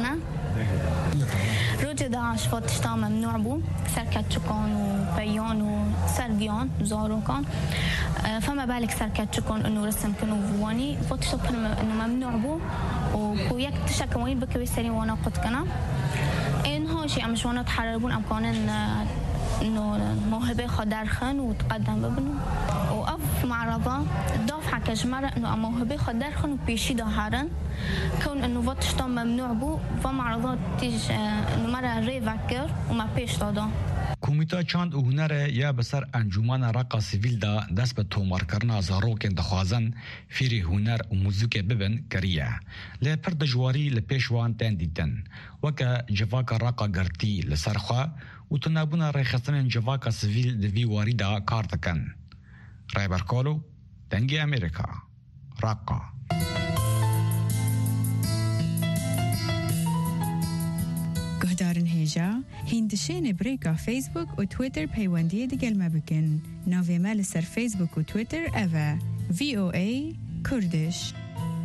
Speaker 22: روج داعش فوتشتا ممنوع بو سركتشكون وبيون وسرقيون وزاروكون فما بالك سركتشكون انه رسم كنو فواني فوتشتا انه ممنوع بو وكويك تشكوين بكوي سري وانا قد كنا انه شيء مش وانا تحرربون ام كونن انه موهبه خدرخن وتقدم ببنو وقف معرضة ضاف حكى جمرة انه موهبه خدرخن وبيشي ظهرن كون انه فوتشتا ممنوع بو فمعرضات تيج انه مرة ريفكر وما بيش دادا
Speaker 18: کومیتا چاند و هنر یا بسر انجمن راقا سیویل دا دست به تومار کرنا زاروکن دخوازن فیری هنر و موزیک ببن کریه لی پر دجواری لپیشوان تن دیتن وکا جواکا راقا گرتی لسرخوا و تنابونا ریخستن جواکا سیویل دوی واری دا کار دکن رایبر کولو دنگی امریکا راقا
Speaker 3: گهدارن هیجا هندشین بریکا فیسبوک و تویتر پیوندی دیگل ما بکن ناوی مال سر فیسبوک و تویتر اوه وی او ای کردش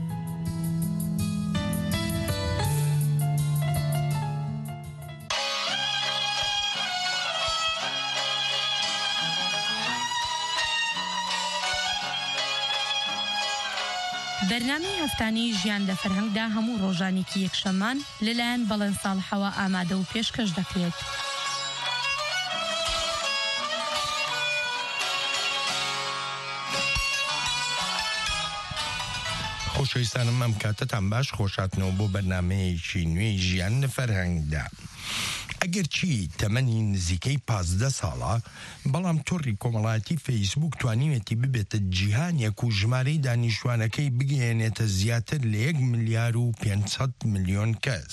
Speaker 4: بەرنامەی هەفتانەی ژیان لە فەرهەنگدا هەموو ڕۆژانێکی یەکشەممان لەلایەن بەڵێن ساڵحەوە ئامادە و پێشکەش دەکرێت.
Speaker 23: خۆشەویستانم ئەم کاتتان باش خۆشاتنەوە بۆ بەرنامەیەکی نوێی ژیان لە فەرهەنگدا. ئەگەر چی تەمەنی نزیکەی پازدە ساڵە بەڵام تۆڕی کۆمەڵایەتی فەیسبوک توانیوێتی ببێتە جیهانێک و ژمارەی دانیشتوانەکەی بگەێنێتە زیاتر لە یەک ملیار و پێنجسەد ملیۆن کەس.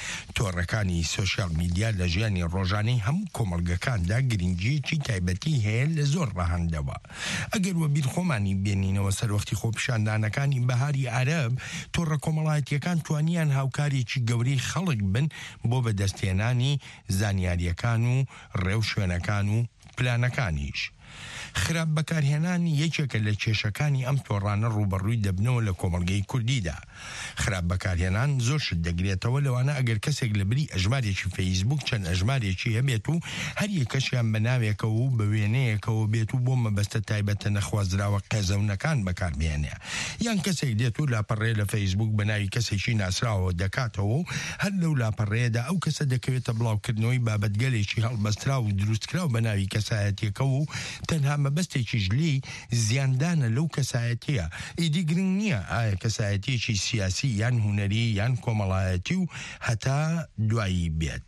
Speaker 23: تۆڕەکانی سۆشیال میدیا لە ژیانی ڕۆژانەی هەموو کۆمەڵگەکاندا گرنگیەکی تایبەتی هەیە لە زۆر ڕەهەندەوە. ئەگەر وە بیر خۆمانی بێنینەوە سەر وەختی خۆپیشاندانەکانی بەهاری عەرەب تۆڕە کۆمەڵایەتیەکان توانیان هاوکارێکی گەورەی خەڵک بن بۆ بەدەستهێنانی زانیاریەکان و ڕێو شوێنەکان و پلانەکانیش. خراپ بەکارهێنان یەکێکە لە کێشەکانی ئەم تۆڕانە ڕوبەڕووی دەبنەوە لە کۆمەڵگەی کوردیدا. خراپ بەکارهێنان زۆر شت دەگرێتەوە لەوانە ئەگەر کەسێک لە بری ئەژمارێکی فەیسبوک چەند ئەژمارێکی هەبێت و هەر یەکەشیان بە ناوێکەوە و بە وێنەیەکەوە بێت و بۆ مەبەستە تایبەتە نەخوازراوە قێزەونەکان بەکاربێنێ. یان کەسێک دێت و لاپەڕێ لە فەیسبوک بە ناوی کەسێکی ناسراوە دەکاتەوە و هەر لەو لاپەڕێدا ئەو کەسە دەکەوێتە بڵاوکردنەوەی بابەتگەلێکی هەڵبەسترا و دروستکراو بە ناوی کەسایەتیەکەوە و تەنها مەبەستێکیش لێی زیاندانە لەو کەسایەتیە. ئیدی گرنگ نییە ئایا کەسایەتیەکی سیاسی یان هونەری یان کۆمەڵایەتی و هەتا دوایی بێت.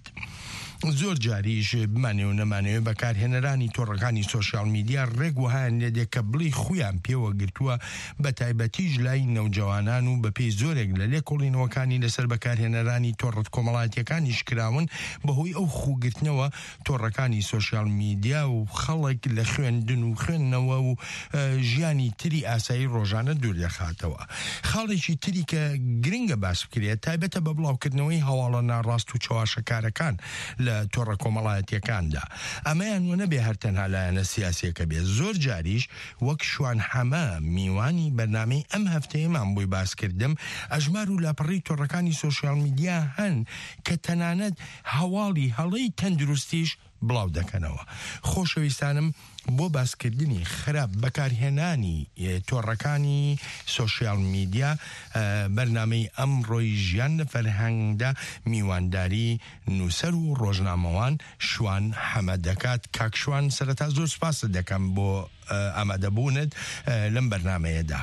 Speaker 23: زۆر جاریش بمانێ و نەمانەوێ بەکارهێنەرانی تۆڕەکانی سۆشیال میدیا ڕێک وهایان لێدێک کە بڵی خۆیان پێوە گرتووە بە تایبەتیش لای نەوجەوانان و بەپێی زۆرێک لە لێکۆڵینەوەکانی لەسەر بەکارهێنەرانی تۆڕەت کۆمەڵایەتیەکانیش کراون بەهۆی ئەو خوگرتنەوە تۆڕەکانی سۆشیال میدیا و خەڵک لە خوێندن و خوێندنەوە و ژیانی تری ئاسایی ڕۆژانە دوور دەخاتەوە. خاڵێکی تری کە گرنگە باس بکرێت تایبەتە بە بڵاوکردنەوەی هەواڵە ناڕاست و چاواشەکارەکان لە تۆڕە کۆمەڵایەتیەکاندا. ئەمەیان وە نەبێ هەرتەنها لایەنە سیاسیەکە بێت. زۆر جاریش وەک شوان حەمە میوانی بەرنامەی ئەم هەفتەیەمان بۆی باسکردم ئەژمار و لاپەڕی تۆڕەکانی سۆشیال میدیا هەن کە تەنانەت هەواڵی هەڵەی تەندروستیش بڵاو دەکەنەوە. خۆشەویستانم بۆ باسکردنی خراپ بەکارهێنانی تۆڕەکانی سۆشیال میدیا بەرنامەی ئەمڕۆی ژیان لە فەرهەنگدا میوانداری نووسەر و ڕۆژنامەوان شوان حەمە دەکات. کاک شوان سەرەتا زۆر سپاس دەکەم بۆ ئامادەبوونت لەم بەرنامەیەدا.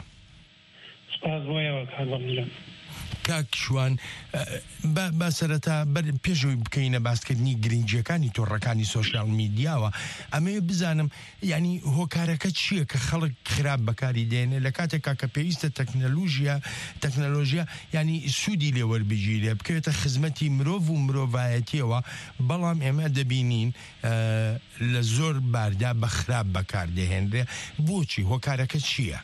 Speaker 21: سپاس بۆیەوە کاڵم.
Speaker 23: کاک شوان با سەرەتا پێشەوەی بکەینە باسکردنی گرنگیەکانی تۆڕەکانی سۆشیال میدیاوە ئەمەوێ بزانم ینی هۆکارەکە چییە کە خەڵک خراپ بەکاری دێنێ لە کاتێکا کە پێویستە تەکنەلۆژیا تەکنەلۆژیا ینی سوودی لێوەربگیرێ بکەوێتە خزمەتی مرۆڤ و مرۆڤایەتیەوە بەڵام ئێمە دەبینین لە زۆر باردا بە خراپ بەکاردەهێنرێ. بۆچی هۆکارەکە چییە؟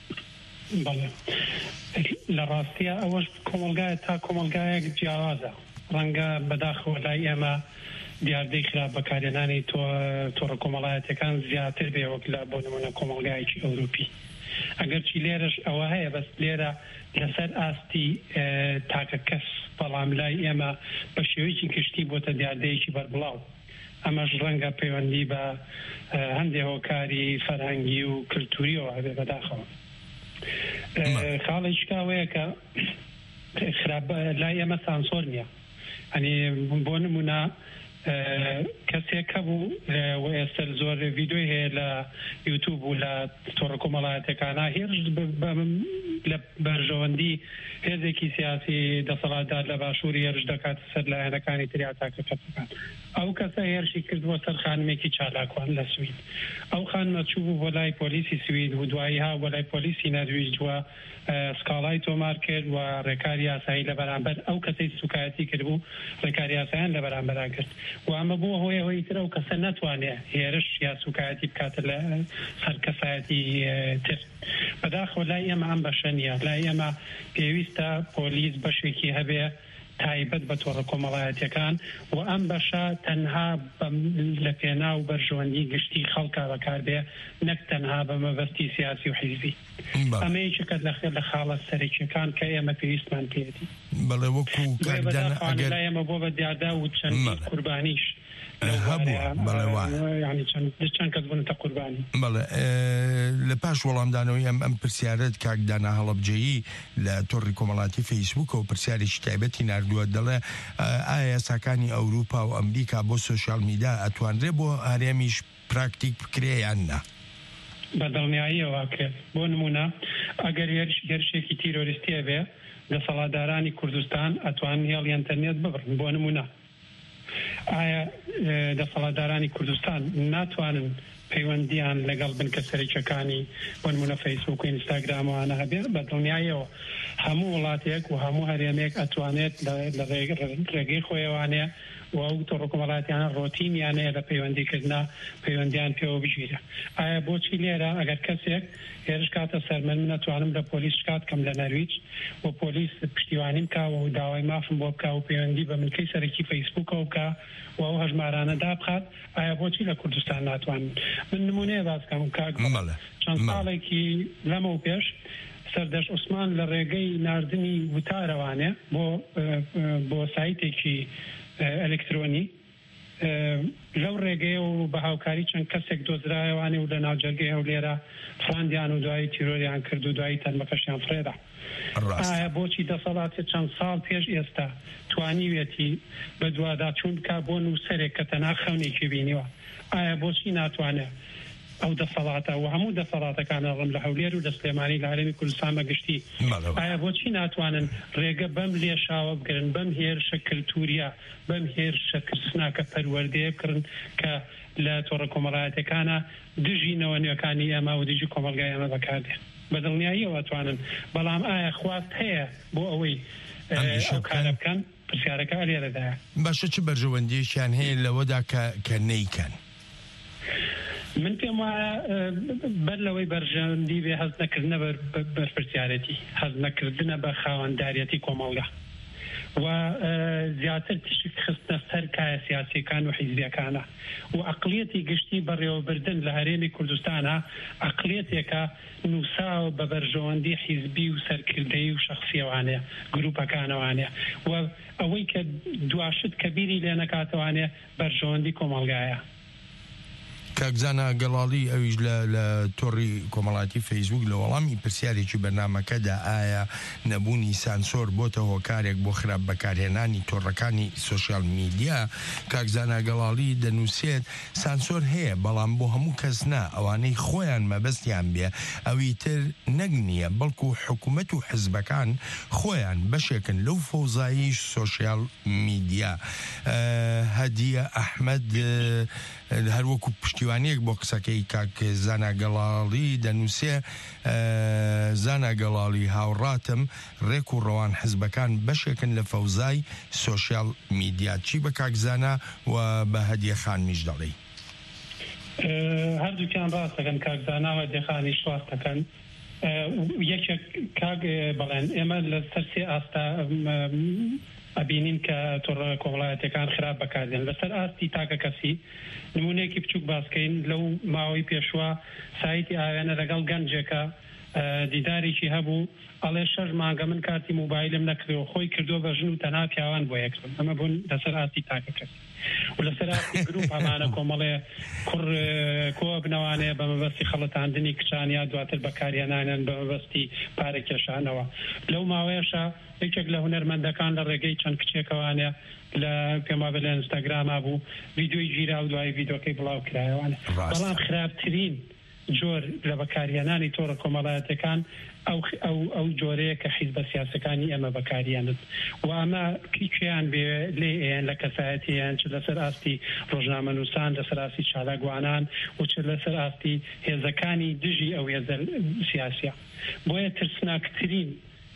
Speaker 21: لە ڕاستیە ئەوەش کۆمەلگایە تا کۆمەلگایەک جیاوازە ڕەنگە بەداخەوە لای ئێمە دیاردەی خراپ بەکارهێنانی تۆڕە کۆمەڵایەتیەکان زیاتر بێ وەک لە بۆ نمونە کۆمەلگایەکی ئەوروپی. ئەگەر چی لێرەش ئەوە هەیە بەس لێرە لەسەر ئاستی تاکە کەس
Speaker 5: بەڵام لای ئێمە بە شێوەیەکی گشتی بۆتە دیاردەیەکی بەربڵاو ئەمەش ڕەنگە پەیوەندی بە هەندێک هۆکاری فەرهەنگی و کللتوریەوە هەبێ بەداخەوە خاڵی شکاوەیە کە خراپ لای ئێمە سانسۆر نییە ئەنی بۆ نمونە کەسێک هەبوو ئێستا زۆر ڤیدۆی هەیە لە یوتیوب و لە تۆڕە کۆمەڵایەتەکانە هێرش لە بەرژەوەندی هێزێکی سیاسی دەسەڵاتدار لە باشووری هێرش دەکات سەر لایەنەکانی تریا تاکە کەسەکان ئەو کەسە هێرشی کردووە سەر خانمێکی چالاکوان لە سوید ئەو خانمە چوو بوو بۆ لای پۆلیسی سوید و دوایی ها بۆ لای پۆلیسی نەرویجوە سکاڵای تۆمار کرد و ڕێکاری یاسایی لە بەرامبەر ئەو کەسەی سوکایەتی کردبوو ڕێکاری یاساییان لە بەرامبەران کرد و ئەمە بۆ هۆی هۆی تر ئەو کەسە نەتوانێت هێرش یا سوکایەتی بکاتە لە سەر کەسایەتی تر بەداخەوە لای ئێمە ئەم بەشە نییە لای ئێمە پێویستە پۆلیس بەشێکی هەبێ تایبەت بە تۆڕە کۆمەڵایەتیەکان و ئەم بەشە تەنها لە پێنا و بەرژەوەندی گشتی خەڵکا بەکاربێ نەک تەنها بە مەبەستی سیاسی و حیزبی ئەمەیەکێکە لە خاڵە سەرەکیەکان کە ئێمە پێویستمان پێێتی
Speaker 23: بەڵێ وەکو
Speaker 5: لای ئێمە بۆ بە دیادا و چەند قوربانیش چەند کەس بوونەتە قوربانی
Speaker 23: بەڵێ لە پاش وەڵامدانەوەی ئەم ئەم پرسیارەت کاکدانا هەڵەبجەیی لە تۆڕی کۆمەڵاتی فەیسبووکە و پرسیارێکی تایبەتی نردووە دەڵێ ئایا یاساکانی ئەوروپا و ئەمریکا بۆ سۆشیال میدیا ئەتوانرێ بۆ هەرێمیش پراکتیک بکرێ یان نا
Speaker 5: بەدڵنیاییەوە کرێت بۆ نمونە ئەگەر هێرشێکی تیرۆریستیە بێ دەسەڵاتدارانی کوردستان ئەتوان هێڵی ئینتەرنێت ببڕن بۆ نمونە ئایا دەسەڵاتدارانی کوردستان ناتوانن پەیوەندیان لەگەڵ بنکە سەرچەکانی بۆ نمونە فەیسبوک و ئینستاگراموانە هەبێت بەدڵنیاییەوە هەموو وڵاتێک و هەموو هەرێمێک ئەتوانێت لە ڕێگەی خۆیەوانەیە و ئەو تۆڕە کۆمەڵایەتیانە ڕۆتینیانەیە لە پەیوەندیکردنا پەیوەندیان پێوە بژیرە ئایا بۆچی لێرە ئەگەر کەسێک هێرش کاتە سەر من نەتوانم لە پۆلیس شکات کەم لە نەرویج و پۆلیس پشتیوانیم کا و داوای مافم بۆ بکە و پەیوەندی بە منکەی سەرەکی فەیسبوکەوە بکە و ئەو هەژمارانە دابخات ئایا بۆچی لە کوردستان ناتوانن من نمونەیە باسکەم کاک چەند ساڵێکی لەمە و پێش سەردەش عوسمان لە ڕێگەی ناردنی وتارەوانێ بۆ بۆ سایتێکی ئەلکترۆنی لەو ڕێگەیە و بە هاوکاری چەند کەسێک دۆزرایەوانێ و لە ناوجەرگەی هەو لێرە فراندیان و دوایی تیرۆریان کرد و دوایی تەرمەکەشیان فرێدا ئایا بۆچی دەسەڵاتێ چەند ساڵ پێش ئێستا توانیوێتی بە دووادا چوون بکە بۆ نووسەرێک کە تەنها خەونێکی بینیوە ئایا بۆچی ناتوانێت ئەو دەسەڵاتە و هەموو دەسەڵاتەکانە ڕم لە هەولێر و لە سلێمانی لە هەرێمی کوردستان بەگشتی ئایا بۆچی ناتوانن ڕێگە بەم لێشاوە بگرن بەم هێرشە کللتوریە بەم هێرشە کرسنا کە پەروەردەیە بکردن کە لە تۆڕە کۆمەڵایەتەکانە دژی نەوەنیەکانی ئێمە و دژی کۆمەلگای ئێمە بەکاردێن بەدڵنیاییەوە توانن بەڵام ئایا خواست هەیە بۆ ئەوەی ئەو کارە بکەن پرسیارەکە لێرەدایە
Speaker 23: باشە چ بەرژەوەندیەکیان هەیە لەوەدا کە نەیکەن
Speaker 5: من پێم وایە بەر لەوەی بەرژەوەندی بێ هەز نەکردنە بەرپرسیارەتی هەز نەکردنە بە خاوەنداریەتی کۆمەڵگا و زیاتر تشک خستنە سەر کایە سیاسیەکان و حیزبیەکانە و عەقڵیەتی گشتی بەڕێوەبردن لە هەرێمی کوردستانە عەقڵیەتێکە نووساوە بە بەرژەوەندی حیزبی و سەرکردەیی و شەخسیەوانەیە گروپەکانەوانەیە و ئەوەی کە دواشت کە بیری لێ نەکاتەوانێ بەرژەوەندی کۆمەڵگایە
Speaker 23: کاکزانە گەڵاڵی ئەویش لە تۆڕی کۆمەڵاتی فەیسبوک لە وەڵامی پرسیارێکی بەرنامەکەدا ئایا نەبوونی سانسۆر بۆتە هۆکارێک بۆ خراپ بەکارهێنانی تۆڕەکانی سۆشیال میدیا کاکزانە گەڵاڵی دەنووسێت سانسۆر هەیە بەڵام بۆ هەموو کەس نا ئەوانەی خۆیان مەبەستیان بێ ئەوی تر نەک نییە بەڵکو حکوومەت و حزبەکان خۆیان بەشێکن لەو فەوزایی سۆشیال میدیا هەدیە ئەحمەد هەروەکو پشتیوانیەک بۆ قسەکەی کاک زانا گەڵاڵی دەنووسێ زانا گەڵاڵی هاوڕاتم ڕێک و ڕەوان حزبەکان بەشێکن لە فەوزای سۆشیال میدیا چی بە کاک زانا و بە هەدیە خان میش دەڵێ
Speaker 5: هەردووکیان ڕاستەکەن کاک زانا و هەدیە خانی شواستەکەن یەکێک کاک بەڵێن ئێمە لە سەر سێ ئاستا ئەبینین کە تۆڕە کۆمەڵایەتەکان خراپ بەکاردێن لەسەر ئاستی تاکە کەسی نمونەیەکی بچووک باسکەین لەو ماوەی پێشوە سایتی ئاوێنە لەگەڵ گەنجێکە دیدارێکی هەبوو ئەڵێ شەش مانگە من کارتی موبایلم نەکردەوە خۆی کردو بە ژن و تەنها پیاوان بۆ یەکتم ئەمە بوون لەسەر ئاستی تاکەکەس و لەسەر ئاستی گروپ هەمانە کۆمەڵێ کوڕ کۆ بنەوانەیە بە مەبەستی خەڵەتاندنی کچان یا دواتر بەکاریانانیان بە مەبەستی پارێکێشانەوە لەو ماوەیەشە یەکێک لە هونەرمەندەکان لە ڕێگەی چەند کچێکەوانە لە پێما بە لە ئینستاگراما بوو ڤیدیۆی گیرا و دوای ڤیدیۆکەی بڵاو کرایەوانە بەڵام خراپترین جۆر لە بەکاریانانی تۆڕە کۆمەڵایەتەکان ئەو ئەو ئەو جۆرەیە کە حیزبە سیاسەکانی ئەمە بەکاریانت و ئەمە کوێیان بێ لێ ئێن لە کەسایەتیان چ لەسەر ئاستی ڕۆژنامەنووسان لەسەر ئاستی چالاگوانان و چ لەسەر ئاستی هێزەکانی دژی ئەو هێزە سیاسیە بۆیە ترسناکترین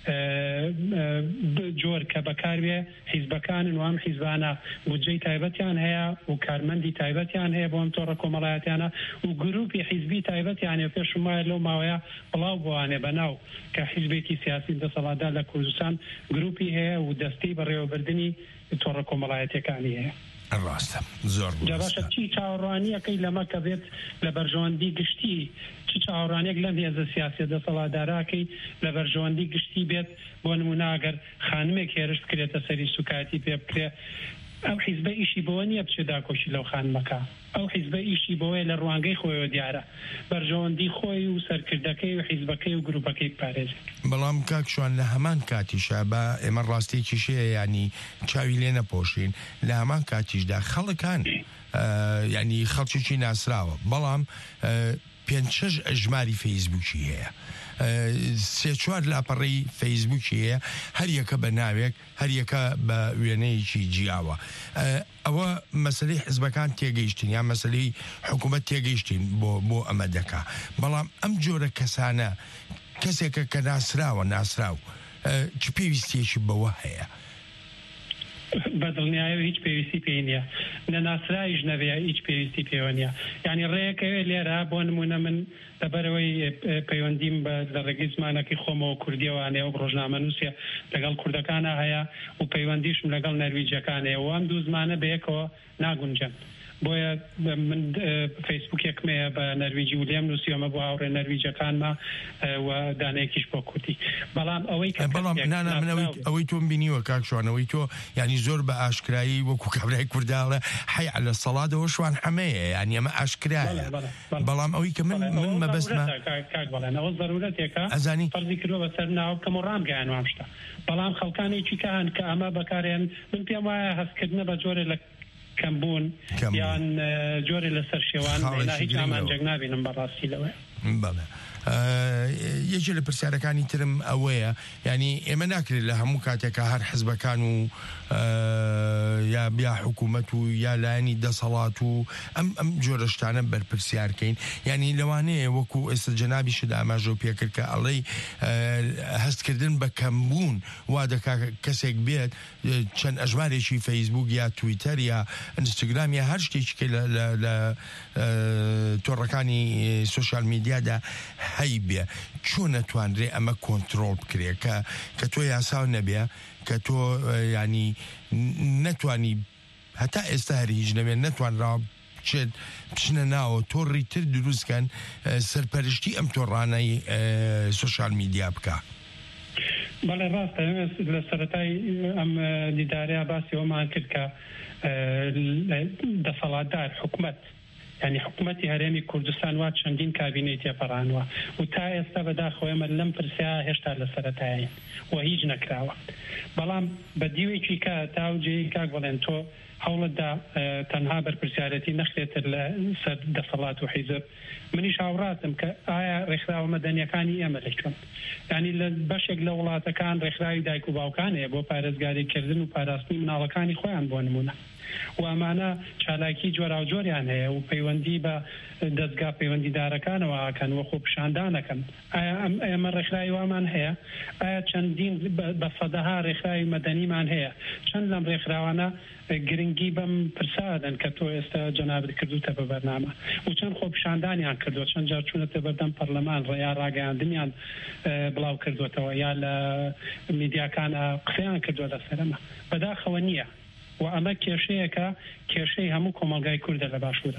Speaker 5: جۆر کە بەکاربێ حیزبەکانن وام حیزبانە بودجەی تایبەتیان هەیە و کارمەندی تایبەتیان هەیە بۆ ئەم تۆڕە کۆمەڵایەتیانە و گروپی حیزبی تایبەتیانێ پێشم وایە لەو ماوەیە بڵاو بوانێ بەناو کە حیزبێکی سیاسی دەسەڵاتدا لە کوردستان گروپی هەیە و دەستی بەڕێوەبردننی تۆڕە کۆمەڵایەتەکانی هەیە
Speaker 23: ڕاستە زۆر
Speaker 5: باشە چی چاوەڕوانیەکەی لەمە کە بێت لە بەرژەوەندی گشتی چ چاوەڕوانێک لەم هێزە سیاسی دەسەڵاتداراکەی لە بەرژەوەندی گشتی بێت بۆ نمونە ئەگەر خانمێک هێرشت کرێتە سەری سوکاتی پێ بکرێ ئەو حیزبە ئیشی بۆ نییە بچێ داکۆشی لەو خانمەکە ئەو حیزبە ئیشی بۆیە لە ڕوانگەی خۆیەوە دیارە بەرژەوەندی خۆی و سەرکردەکەی و حیزبەکەی و گروپەکەی پارێزێت
Speaker 23: بەڵام کاکشوان لە هەمان کاتیشە بە ئێمە ڕاستێکی شەیە ینی چاوی لێ نەپۆشین لە هەمان کاتیشدا خەڵکان ینی خەڵکیی ناسراوە بەڵام پێنج شەش ژماری فەیسبووکی هەیە سێ چوار لاپەڕی فەیسبووکی هەیە هەریەکە بە ناوێک هەریەکە بە وێنەیەکی جیاوە ئەوە مەسلەی حزبەکان تێگەیشتین یا مەسلەی حکوومەت تێگەیشتین بۆ بۆ ئەمە دەکا بەڵام ئەم جۆرە کەسانە کەسێکە کە ناسراوە ناسراو چ پێویستیەکی بەوە هەیە
Speaker 5: بەدڵنیایە هیچ پێویستی پێی نییە لە ناسرایش نەبێ هیچ پێویستی پێوە نیە یعنی ڕێیەکەوێت لێرە بۆ نمونە من لەبەرەوەی پەیوەندیم بە لە ڕێگەی زمانەکەی خۆمەوە کوردیەوەوانەیە و ڕۆژنامەنووسە لەگەڵ کوردەکانە هەیە و پەیوەندیشم لەگەڵ نەرویجەکانەیە و ئەم دوو زمانە بەیەکەوە ناگونجن بۆیە من فەیسبووکێکمەیە بە نەرویجی و لێم نووسیەمە بۆ هاوڕێ نەرویجەکانمە و دانەیەکیش بۆ کوردی بەڵام ئەوەی
Speaker 23: بەڵام نانامنەوەی ئەوەی تۆم بینیوە کاکشوانەوەی تۆ ینی زۆر بە ئاشکرایی وەکو کابرای کورداڵە حی لە سەڵاتەوە شوان هەمەیە ینی ئەمە ئاشکرایە بەڵام ئەوەی کە من من مەبەستمە
Speaker 5: ئەوە ضرورەتێکە
Speaker 23: ئەزانی
Speaker 5: فەرزی کردووە بەسەر ناو کەم و ڕامگەیان وام شتە بەڵام خەڵکانێکی کەهان کە ئەمە بەکارێن من پێم وایە هەستکردنە بە جۆرە لە کەمبوون یان جۆرێ لەسەر شێوان هیچ ئامانجێک نابینم بەڕاستی لەوەیە
Speaker 23: بەڵێ یەکێ لە پرسیارەکانی ترم ئەوەیە ینی ئێمە ناکرێت لە هەموو کاتێکە هەر حزبەکان و یا بیا حکوومەت و یا لایانی دەسەڵات و ئەم ئەم جۆرە شتانە بەرپرسیارکەین ینی لەوانەیە وەکو ئێستا جەنابی شدا ئاماژە پێکرد کە ئەڵەی هەستکردن بە کەمبوون وا دەکا کەسێک بێت چەند ئەژمارێکی فەیسبوک یا تویتەر یا ئینستاگرام یا هەر شتێکی لە تۆڕەکانی سوشال میدیادا هەی بێ چۆن نەتوانرێ ئەمە کۆنتترۆل بکرێ کە کە تۆ یاساو نەبێ کە تۆ ینی نەتوانی هەتا ئێستا هەر هیچ نەبێت نەتوانراوە بچێت بچنە ناوە تۆڕی تر دروستکەن سەرپەرشتی ئەم تۆڕانەی سوشال میدیا بکە
Speaker 5: بەڵێ ڕاستە لە سەرەتای ئەم دیدارەیە باسی ئەومان کرد کە دەسەڵاتدار حکوومەت ینی حکوومەتی هەرێمی کوردستان وا چەندین کابینەی تێپەڕانوە و تا ئێستا بەداخۆیمە لەم پرسیا هێشتا لە سەرەتایین و هیچ نەکراوە بەڵام بە دیوێکی کە تاوجێی کاک بڵێن تۆ هەوڵتدا تەنها بەرپرسیارەتی نەخرێتتر لە سەر دەسەڵات و حیزب منیش هاوڕاتم کە ئایا ڕێکخراوە مەدەنیەکانی ئێمە لەکوێن ینی لە بەشێک لە وڵاتەکان ڕێکخراوی دایک و باوکانەیە بۆ پارێزگاریکردن و پاراستنی مناڵەکانی خۆیان بۆ نمونە و ئەمانە چالاکی جۆرا و جۆریان هەیە و پەیوەندی بە دەستگا پەیوەندیدارەکانەوە ئاکەن وەخۆ پیشاندانەکەن ئایا ئێمە ڕێکخراوی وامان هەیە ئایا چەندین بە سەدەها ڕێکخراوی مەدەنیمان هەیە چەند لەم ڕێکخراوانە گرنگی بەم پرسادن کە تۆ ئێستا جەنابەت کردوتە بە بەرنامە و چەند خۆ پیشاندانیان کردووە چەند جار چوونەتە بەردەم پەرلەمان ڕێیا ڕاگەیاندنیان بڵاو کردوێتەوە یا لە میدیاکانە قسەیان کردووە لەسەرەمە بەداخەوە نییە و ئەمە کێشەیەکە کێشەی هەموو کۆمەلگای کوردە لە باشوورە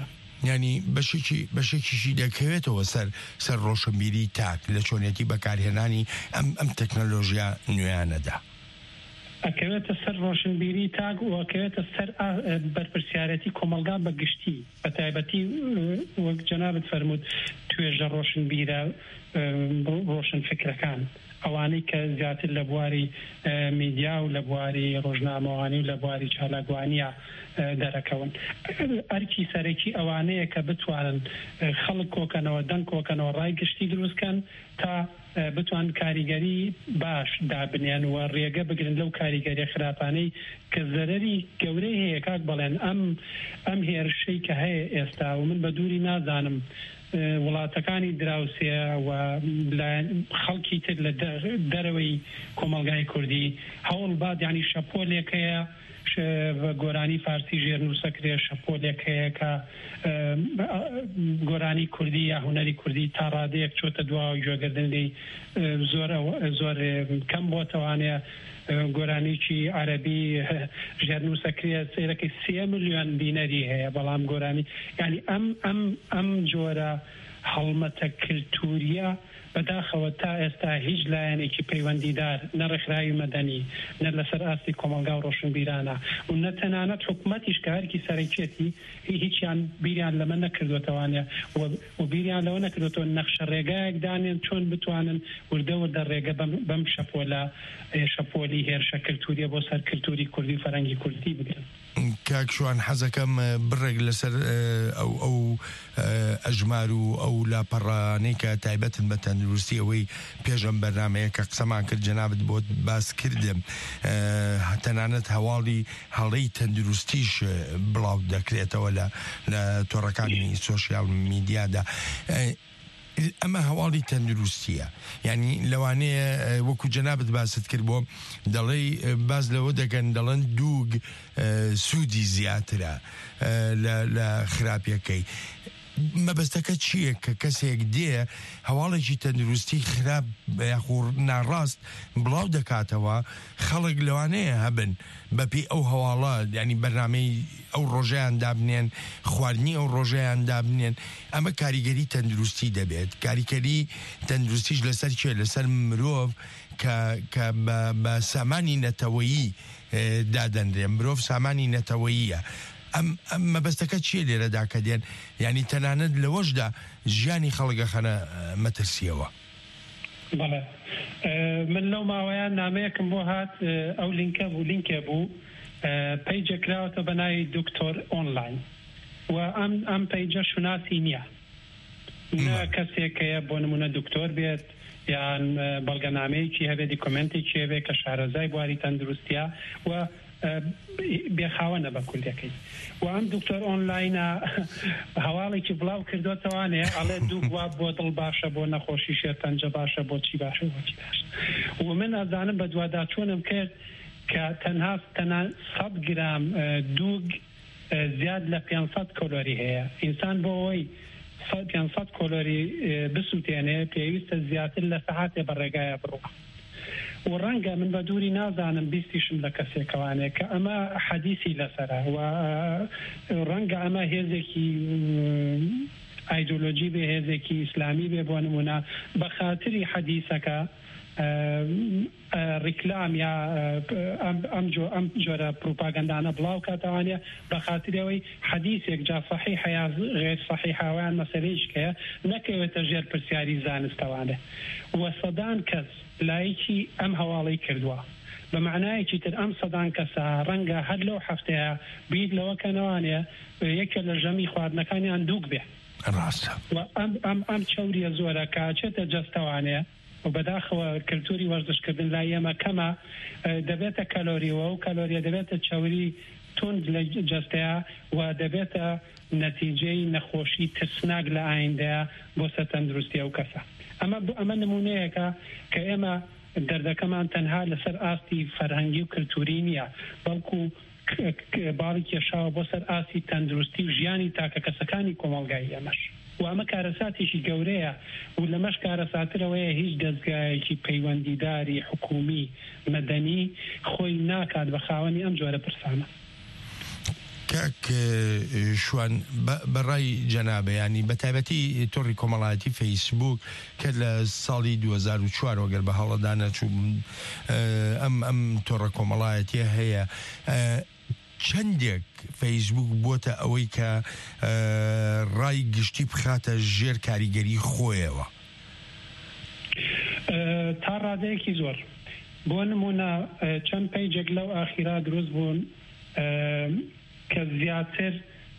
Speaker 23: ینی بەشێکی بەشێکیشی دەکەوێتەوە سەر سەر ڕۆشنبیری تاک لە چۆنیەتی بەکارهێنانی ئەم ئەم تەکنەلۆژیا نوێیانەدا.
Speaker 5: ئەکەوێتە سەر ڕۆشنبیری تاک و ئەکەوێتە سەر بەرپرسیارەتی کۆمەلگا بە گشتی بە تایبەتی وەک جەنابەت فەرموود توێژە ڕۆشنبیرە ڕۆشن فکرەکان ئەوانەی کە زیاتر لە بواری میدیا و لە بواری ڕۆژنامەوانی و لە بواری چالاکوانیە دەرەکەون. ئەرکی سەرەکی ئەوانەیە کە بتوانن خەڵک کۆکەنەوە دەنگ کۆکەنەوە ڕای گشتی دروستکەن تا بتوان کاریگەری باش دابنیان و ڕێگە بگرن لەو کاریگەری خراپانەی کە زەرەری گەورەی هەیە کاک بڵێن ئەم ئەم هێرشەی کە هەیە ئێستا و من بە دووری نازانم وڵاتەکانی دراوسێ و خەڵکی تر لە دەرەوەی کۆمەلگای کوردی هەوڵ باد یعنی شەپۆلێکەیە گۆرانی فارسی ژێرنووسەکرێ شەپۆلێکەیە کە گۆرانی کوردی یا هوەری کوردی تا ڕادەیەک چۆتە دواوە گوێگردن لی زۆر زۆر کەم بۆتەوانێ گۆرانیکی عەرەبی ژێرنووسەکرێ سێرەکەی سێ ملیۆن بینەری هەیە بەڵام گۆرانی ینی ئەم ئەم ئەم جۆرە هەڵمەتە کلتوریە بەداخەوە تا ئێستا هیچ لایەنێکی پەیوەندیدار نەڕێکخراوی مەدەنی نە لەسەر ئاستی کۆمەلگا و ڕۆشنبیرانە و نەتەنانەت حکومەتیش کە هەرکی سەرەکیەتی هیچیان بیریان لەمە نەکردوێتەوانێ و بیریان لەوە نەکردوێتەوە نەخشە ڕێگایەک دانێن چۆن بتوانن وردە وردە ڕێگە بەم شەپۆلە شەپۆلی هێرشە کلتوریە بۆ سەر کلتوری کوردی فەرەنگی کوردی بگرن.
Speaker 23: کاکشوان حەزەکەم بڕێک لەسەر ئەو ئەو ئەژمار و ئەو لاپەڕانەی کە تایبەتن بە تەندروستی ئەوەی پێشەم بەرنامەیە کە قسەمان کرد جەنابەت بۆت باس کردم تەنانەت هەواڵی هەڵەی تەندروستیش بڵاو دەکرێتەوە لە لە تۆڕەکانی سۆشیال میدیادا. ئەمە هەواڵی تەندروستیە یعنی لەوانەیە وەکو جەنابەت باست کرد بۆ دەڵێ باز لەوە دەگەن دەڵێن دووگ سوودی زیاترە لە خراپیەکەی. مەبەستەکە چییە کە کەسێک دێ هەواڵێکی تەندروستی خراپ یاخۆ ناڕاست بڵاو دەکاتەوە خەڵک لەوانەیە هەبن بەپی ئەو هەواڵە ینی بەرنامەی ئەو ڕۆژەیان دابنێن خواردنی ئەو ڕۆژەیان دابنێن. ئەمە کاریگەری تەندروستی دەبێت. کاریگەری تەندروستیش لەسەر چێ لەسەر مرۆڤ کە بە سامانی نەتەوەیی دادەنرێن. مرۆڤ سامانی نەتەوەییە. ئەم ئەم مەبەستەکە چیە لێرەدا کە دێن ینی تەنانەت لەوەشدا ژیانی خەڵگە خەنە مەترسیەوە.
Speaker 5: بەڵێ من لەو ماوەیان نامەیەکم بۆ هات ئەو لینکە بوو لینکێ بوو پەیجە کراوەتە بە ناوی دکتۆر ئۆنلاین و ئەم ئەم پەیجە شوناسی نییە نە کەسێکەیە بۆ نمونە دکتۆر بێت یان بەڵگەنامەیەکی هەبێت دیکۆمنتێکی هەبێت کە شارەزای بواری تەندروستیە و بێخاوەنە بە کوردەکەی و ئەم دکتۆر ئۆنلاینە هەواڵێکی بڵاو کردوتەوانێ ئەڵێ دوو گواب بۆ دڵ باشە بۆ نەخۆشی شێرپەنجە باشە بۆ چی باشە بۆچی باشە و من ئەزانم بە دووادا چۆنم کرد کە تەنها تەنها سەد گرام دووگ زیاد لە پێنجسەد کۆلۆری هەیە. ئینسان بۆ ئەوەی پێنجسەد کۆلۆری بسووتێنێ پێویستە زیاتر لە سەعاتێ بە ڕێگایە بڕوە و ڕەنگە من بە دووری نازانم بیستیشم لە کەسێکەوانێ کە ئەمە حەدیثی لەسەرە و ڕەنگە ئەمە هێزێکی ئایدۆلۆژی بێ هێزێکی ئیسلامی بێ بۆ نمونە بە خاتری حەدیثەکە ڕیکلام یا ئەم جۆرە پروپاگەندانە بڵاو کاتەوانێ بە خاترەوەی حەدیثێک جا صحیح یا غیر صحیح هاویان مەسەلەیەکەیە نەکەوێتە ژێر پرسیاری زانستەوانێ و سەدان کەس لایەکی ئەم هەواڵەی کردووە بە معنایەکی تر ئەم سەدان کەسە ڕەنگە هەر لەو هەفتەیە بیت لەوە کەنەوانێ یەکێ لە ژەمی خواردنەکانیان دووگ بێ ئەم چاوریە زۆرە کاچێتە جەستەوانێ و بەداخەوە کللتوری وەرزشکردن لای ئێمە کەمە دەبێتە کەلۆریەوە و کەلۆریە دەبێتە چاوری تند لە جەستەیە و دەبێتە نەتیجەی نەخۆشی ترسناک لە ئایندەیە بۆ سەر تەندروستی ئەو کەسە. ئەمە ئەمە نمونەیەکە کە ئێمە دەردەکەمان تەنها لەسەر ئاستی فەرهەنگی و کللتوری نییە بەڵکو باڵی کێشاوە بۆ سەر ئاستی تەندروستی و ژیانی تاکە کەسەکانی کۆمەڵگای ئێمەش و ئەمە کارەساتێکی گەورەیە و لەمەش کارەساترەوەیە هیچ دەستگایەکی پەیوەندیداری حکومی مەدەنی خۆی ناکات بە خاوەنی ئەم جۆرە پرسانە.
Speaker 23: کاک شوان بەڕای جەنابە ینی بە تایبەتی تۆڕی کۆمەڵایەتی فەیسبوک کە لە ساڵی دوو هەزار و چوار وەگەر بە هەڵەدا نەچوو ئەم ئەم تۆڕە کۆمەڵایەتیە هەیە چەندێک فەیسبوک بۆتە ئەوەی کە ڕای گشتی بخاتە ژێر کاریگەری خۆیەوە
Speaker 5: تا ڕادەیەکی زۆر بۆ نمونە چەند پەیجێک لەو ئاخیرا دروست بوون کە زیاتر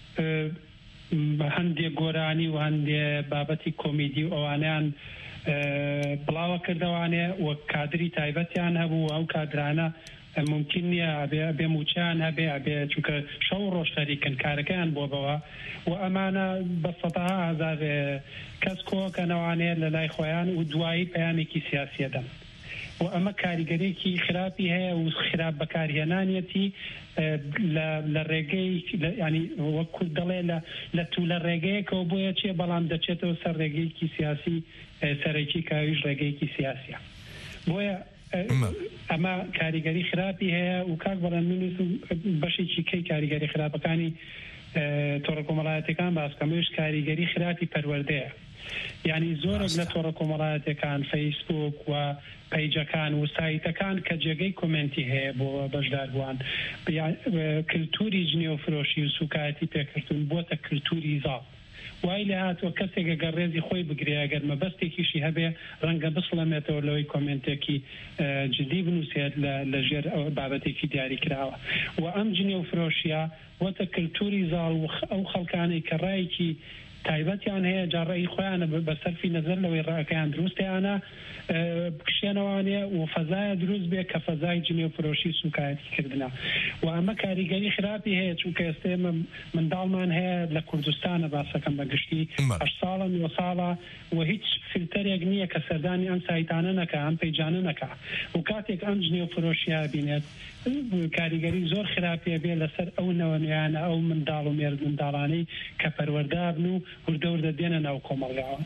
Speaker 5: هەندێک گۆرانی و هەندێک بابەتی کۆمیدی و ئەوانیان بڵاوە کردوانێ وەک کادری تایبەتیان هەبوو ئەو کادرانە ممکن نییە بێ موچیان هەبێ ئەبێ چونکە شەو ڕۆژ خەریکن کارەکەیان بۆ بەوە و ئەمانە بە سەدەها هەزار کەس کۆکەنەوانەیە لە لای خۆیان و دوایی پەیامێکی سیاسیە دەن و ئەمە کاریگەرێکی خراپی هەیە و خراپ بەکارهێنانیەتی لە ڕێگەی ینی وەک کورد دەڵێ لە تو لە ڕێگەیەکەوە بۆیە چێ بەڵام دەچێتەوە سەر ڕێگەیەکی سیاسی سەرەکی کاویش ڕێگەیەکی سیاسیە بۆیە ئەمە کاریگەری خراپی هەیە و کاک بەڵام منوس بەشێکی کەی کاریگەری خراپەکانی تۆڕە کۆمەڵایەتەکان باسکەمەش کاریگەری خراپی پەروەردەیە یعنی زۆرێک لە تۆڕە کۆمەڵایەتەکان فەیسبوک و پەیجەکان و سایتەکان کە جێگەی کۆمنتی هەیە بۆ بەشداربووان کللتوری جنێوفرۆشی و سوکایەتی پێکردن بۆتە کللتوری زاڵ وای لە هاتووە کەسێک گە ڕێزی خۆی بگرێ ئەگەر مەبەستێکیشی هەبێ ڕەنگە بسڵەمێتەوە لەوەی کۆمنتێکی جدی بنووسێت لە ژێر بابەتێکی دیاری کراوە و ئەم جنێوفرۆشیە وەتە کللتوری زاڵ ئەو خەڵکانەی کە ڕایەکی تایبەتیان هەیە جاڕێی خۆیانە بە سەرفی نەزەر لەوەی ڕاکەیان دروستیانە بکشێنەوانێ و فەزایە دروست بێ کە فەزای جنێوفرۆشی سوکایەتی کردنە و ئەمە کاریگەری خراپی هەیە چونکە ئێستا منداڵمان هەیە لە کوردستانە باسەکەم بەگشتی هەشت ساڵە نۆ ساڵە و هیچ فیلتەرێک نییە کە سەردانی ئەم سایتانە نەکە ئەم پەیجانە نەکە و کاتێک ئەم جنێوفرۆشیە بینێت کاریگەری زۆر خراپیە بێ لەسەر ئەو نەوەنیانە ئەو منداڵ و مێرد منداڵانەی کە پەروەردابن و وردە وردە دێنە ناو کۆمەڵگاوە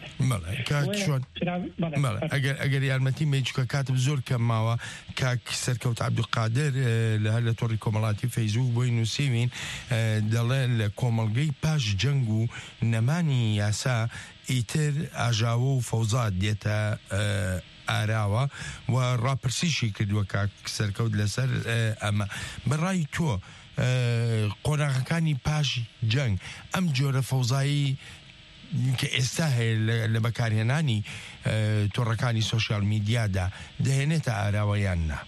Speaker 23: ئەگەر یارمەتی مێچکە کاتب زۆر کەم ماوە کاک سەرکەوت عەبدولقادر لە هەر لە تۆڕی کۆمەڵاتی فەیسبوک بۆی نووسیوین دەڵێ لە کۆمەڵگەی پاش جەنگ و نەمانی یاسا ئیتر ئاژاوە و فەوزات دێتە ئاراوە و ڕاپرسیشی کردووە کاک سەرکەوت لەسەر ئەمە بەڕای تۆ قۆناغەکانی پاش جەنگ ئەم جۆرە فەوزایی کە ئێستا هەیە لە بەکارهێنانی تۆڕەکانی سۆشیال میدیادا دەهێنێتە ئاراوەیان نا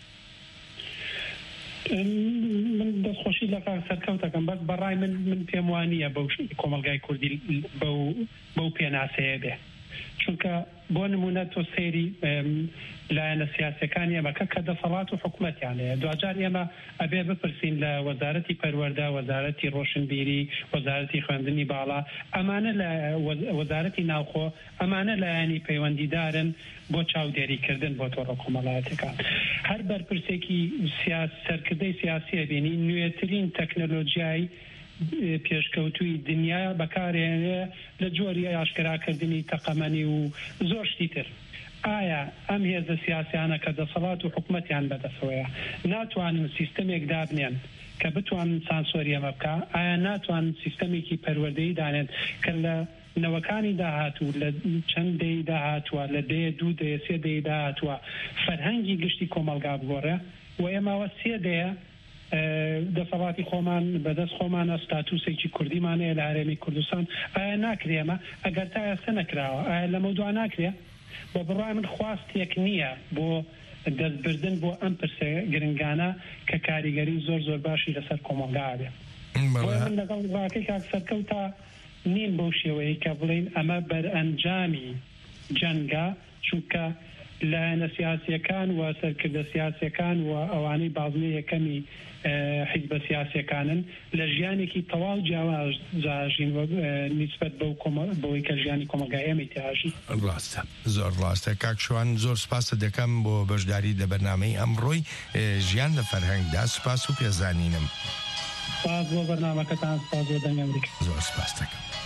Speaker 5: من دەستخۆشی لە کاک سەرکەوتەکەم بەس بەڕای من من پێم وانییە بەو کۆمەلگای کوردی بەو پێناسەیە بێ چونکە بۆ نمونە تۆ سەیری لایەنە سیاسەکانی ئێمەکە کە دەسەڵات و حکوومەتیانەیە دوجار ئێمە ئەبێ بپرسین لە وەزارەتی پەروەردە وەزارەتی ڕۆشنبیری وەزارەتی خوێندنی باڵا ئەمانە لە وەزارەتی ناوخۆ ئەمانە لایەنی پەیوەندیدارن بۆ چاودێریکردن بۆ تۆڕە کۆمەڵایەتەکان هەر بەرپرسێکی سەرکردەی سیاسیە بینی نوێترین تەکنەلۆژیای پێشکەوتووی دنیا بەکارهێنێ لە جۆری ئاشکراکردنی تەقەمەنی و زۆر شتی تر ئایا ئەم هێزە سیاسیانە کە دەسەڵات و حکوومەتیان بەدەسەوەیە ناتوانن سیستەمێک دابنێن کە بتوانن سانسۆری ئەمە بکە ئایا ناتوانن سیستەمێکی پەروەردەیی دانێن کە لە نەوەکانی داهاتوو لە چەند دەی داهاتووە لە دێ دوو دێ سێ دەی داهاتووە فەرهەنگی گشتی کۆمەلگا بگۆڕێ و ئێماوە سێ دەیە دەسەڵاتی خۆمان بەدەست خۆمانە ستاتوسێکی کوردیمانەیە لە هەرێمی کوردستان ئایا ناکرێمە ئەگەر تا ئێستا نەکراوە ئایا لەمە دووە ناکرێ بە بڕای من خواستێک نییە بۆ دەستبردن بۆ ئەم پرسە گرنگانە کە کاریگەری زۆر زۆر باشی لەسەر کۆمەلگا بێ من لەگەڵ ڕاکەی کاک سەرکەوتا نیم بەو شێوەیە کە بڵین ئەمە بەرئەنجامی جەنگە چونکە لایەنە سیاسیەکان و سەرکردە سیاسیەکان و ئەوانەی بازنەی یەکەمی حیزبە سیاسیەکانن لە ژیانێکی تەواو جیاواز زاژین نیسبەت بەوەی کە ژیانی کۆمەلگای ئێمەی تیاژی
Speaker 23: ڕاستە زۆر ڕاستە کاک شوان زۆر سپاسە دەکەم بۆ بەشداری لە بەرنامەی ئەمڕۆی ژیان لە فەرهەنگدا سپاس و پێزانینم
Speaker 5: سپاس بۆ بەرنامەکەتان سپاس بۆ دەنگ ئەمریکا
Speaker 23: زۆر سپاس دەکەم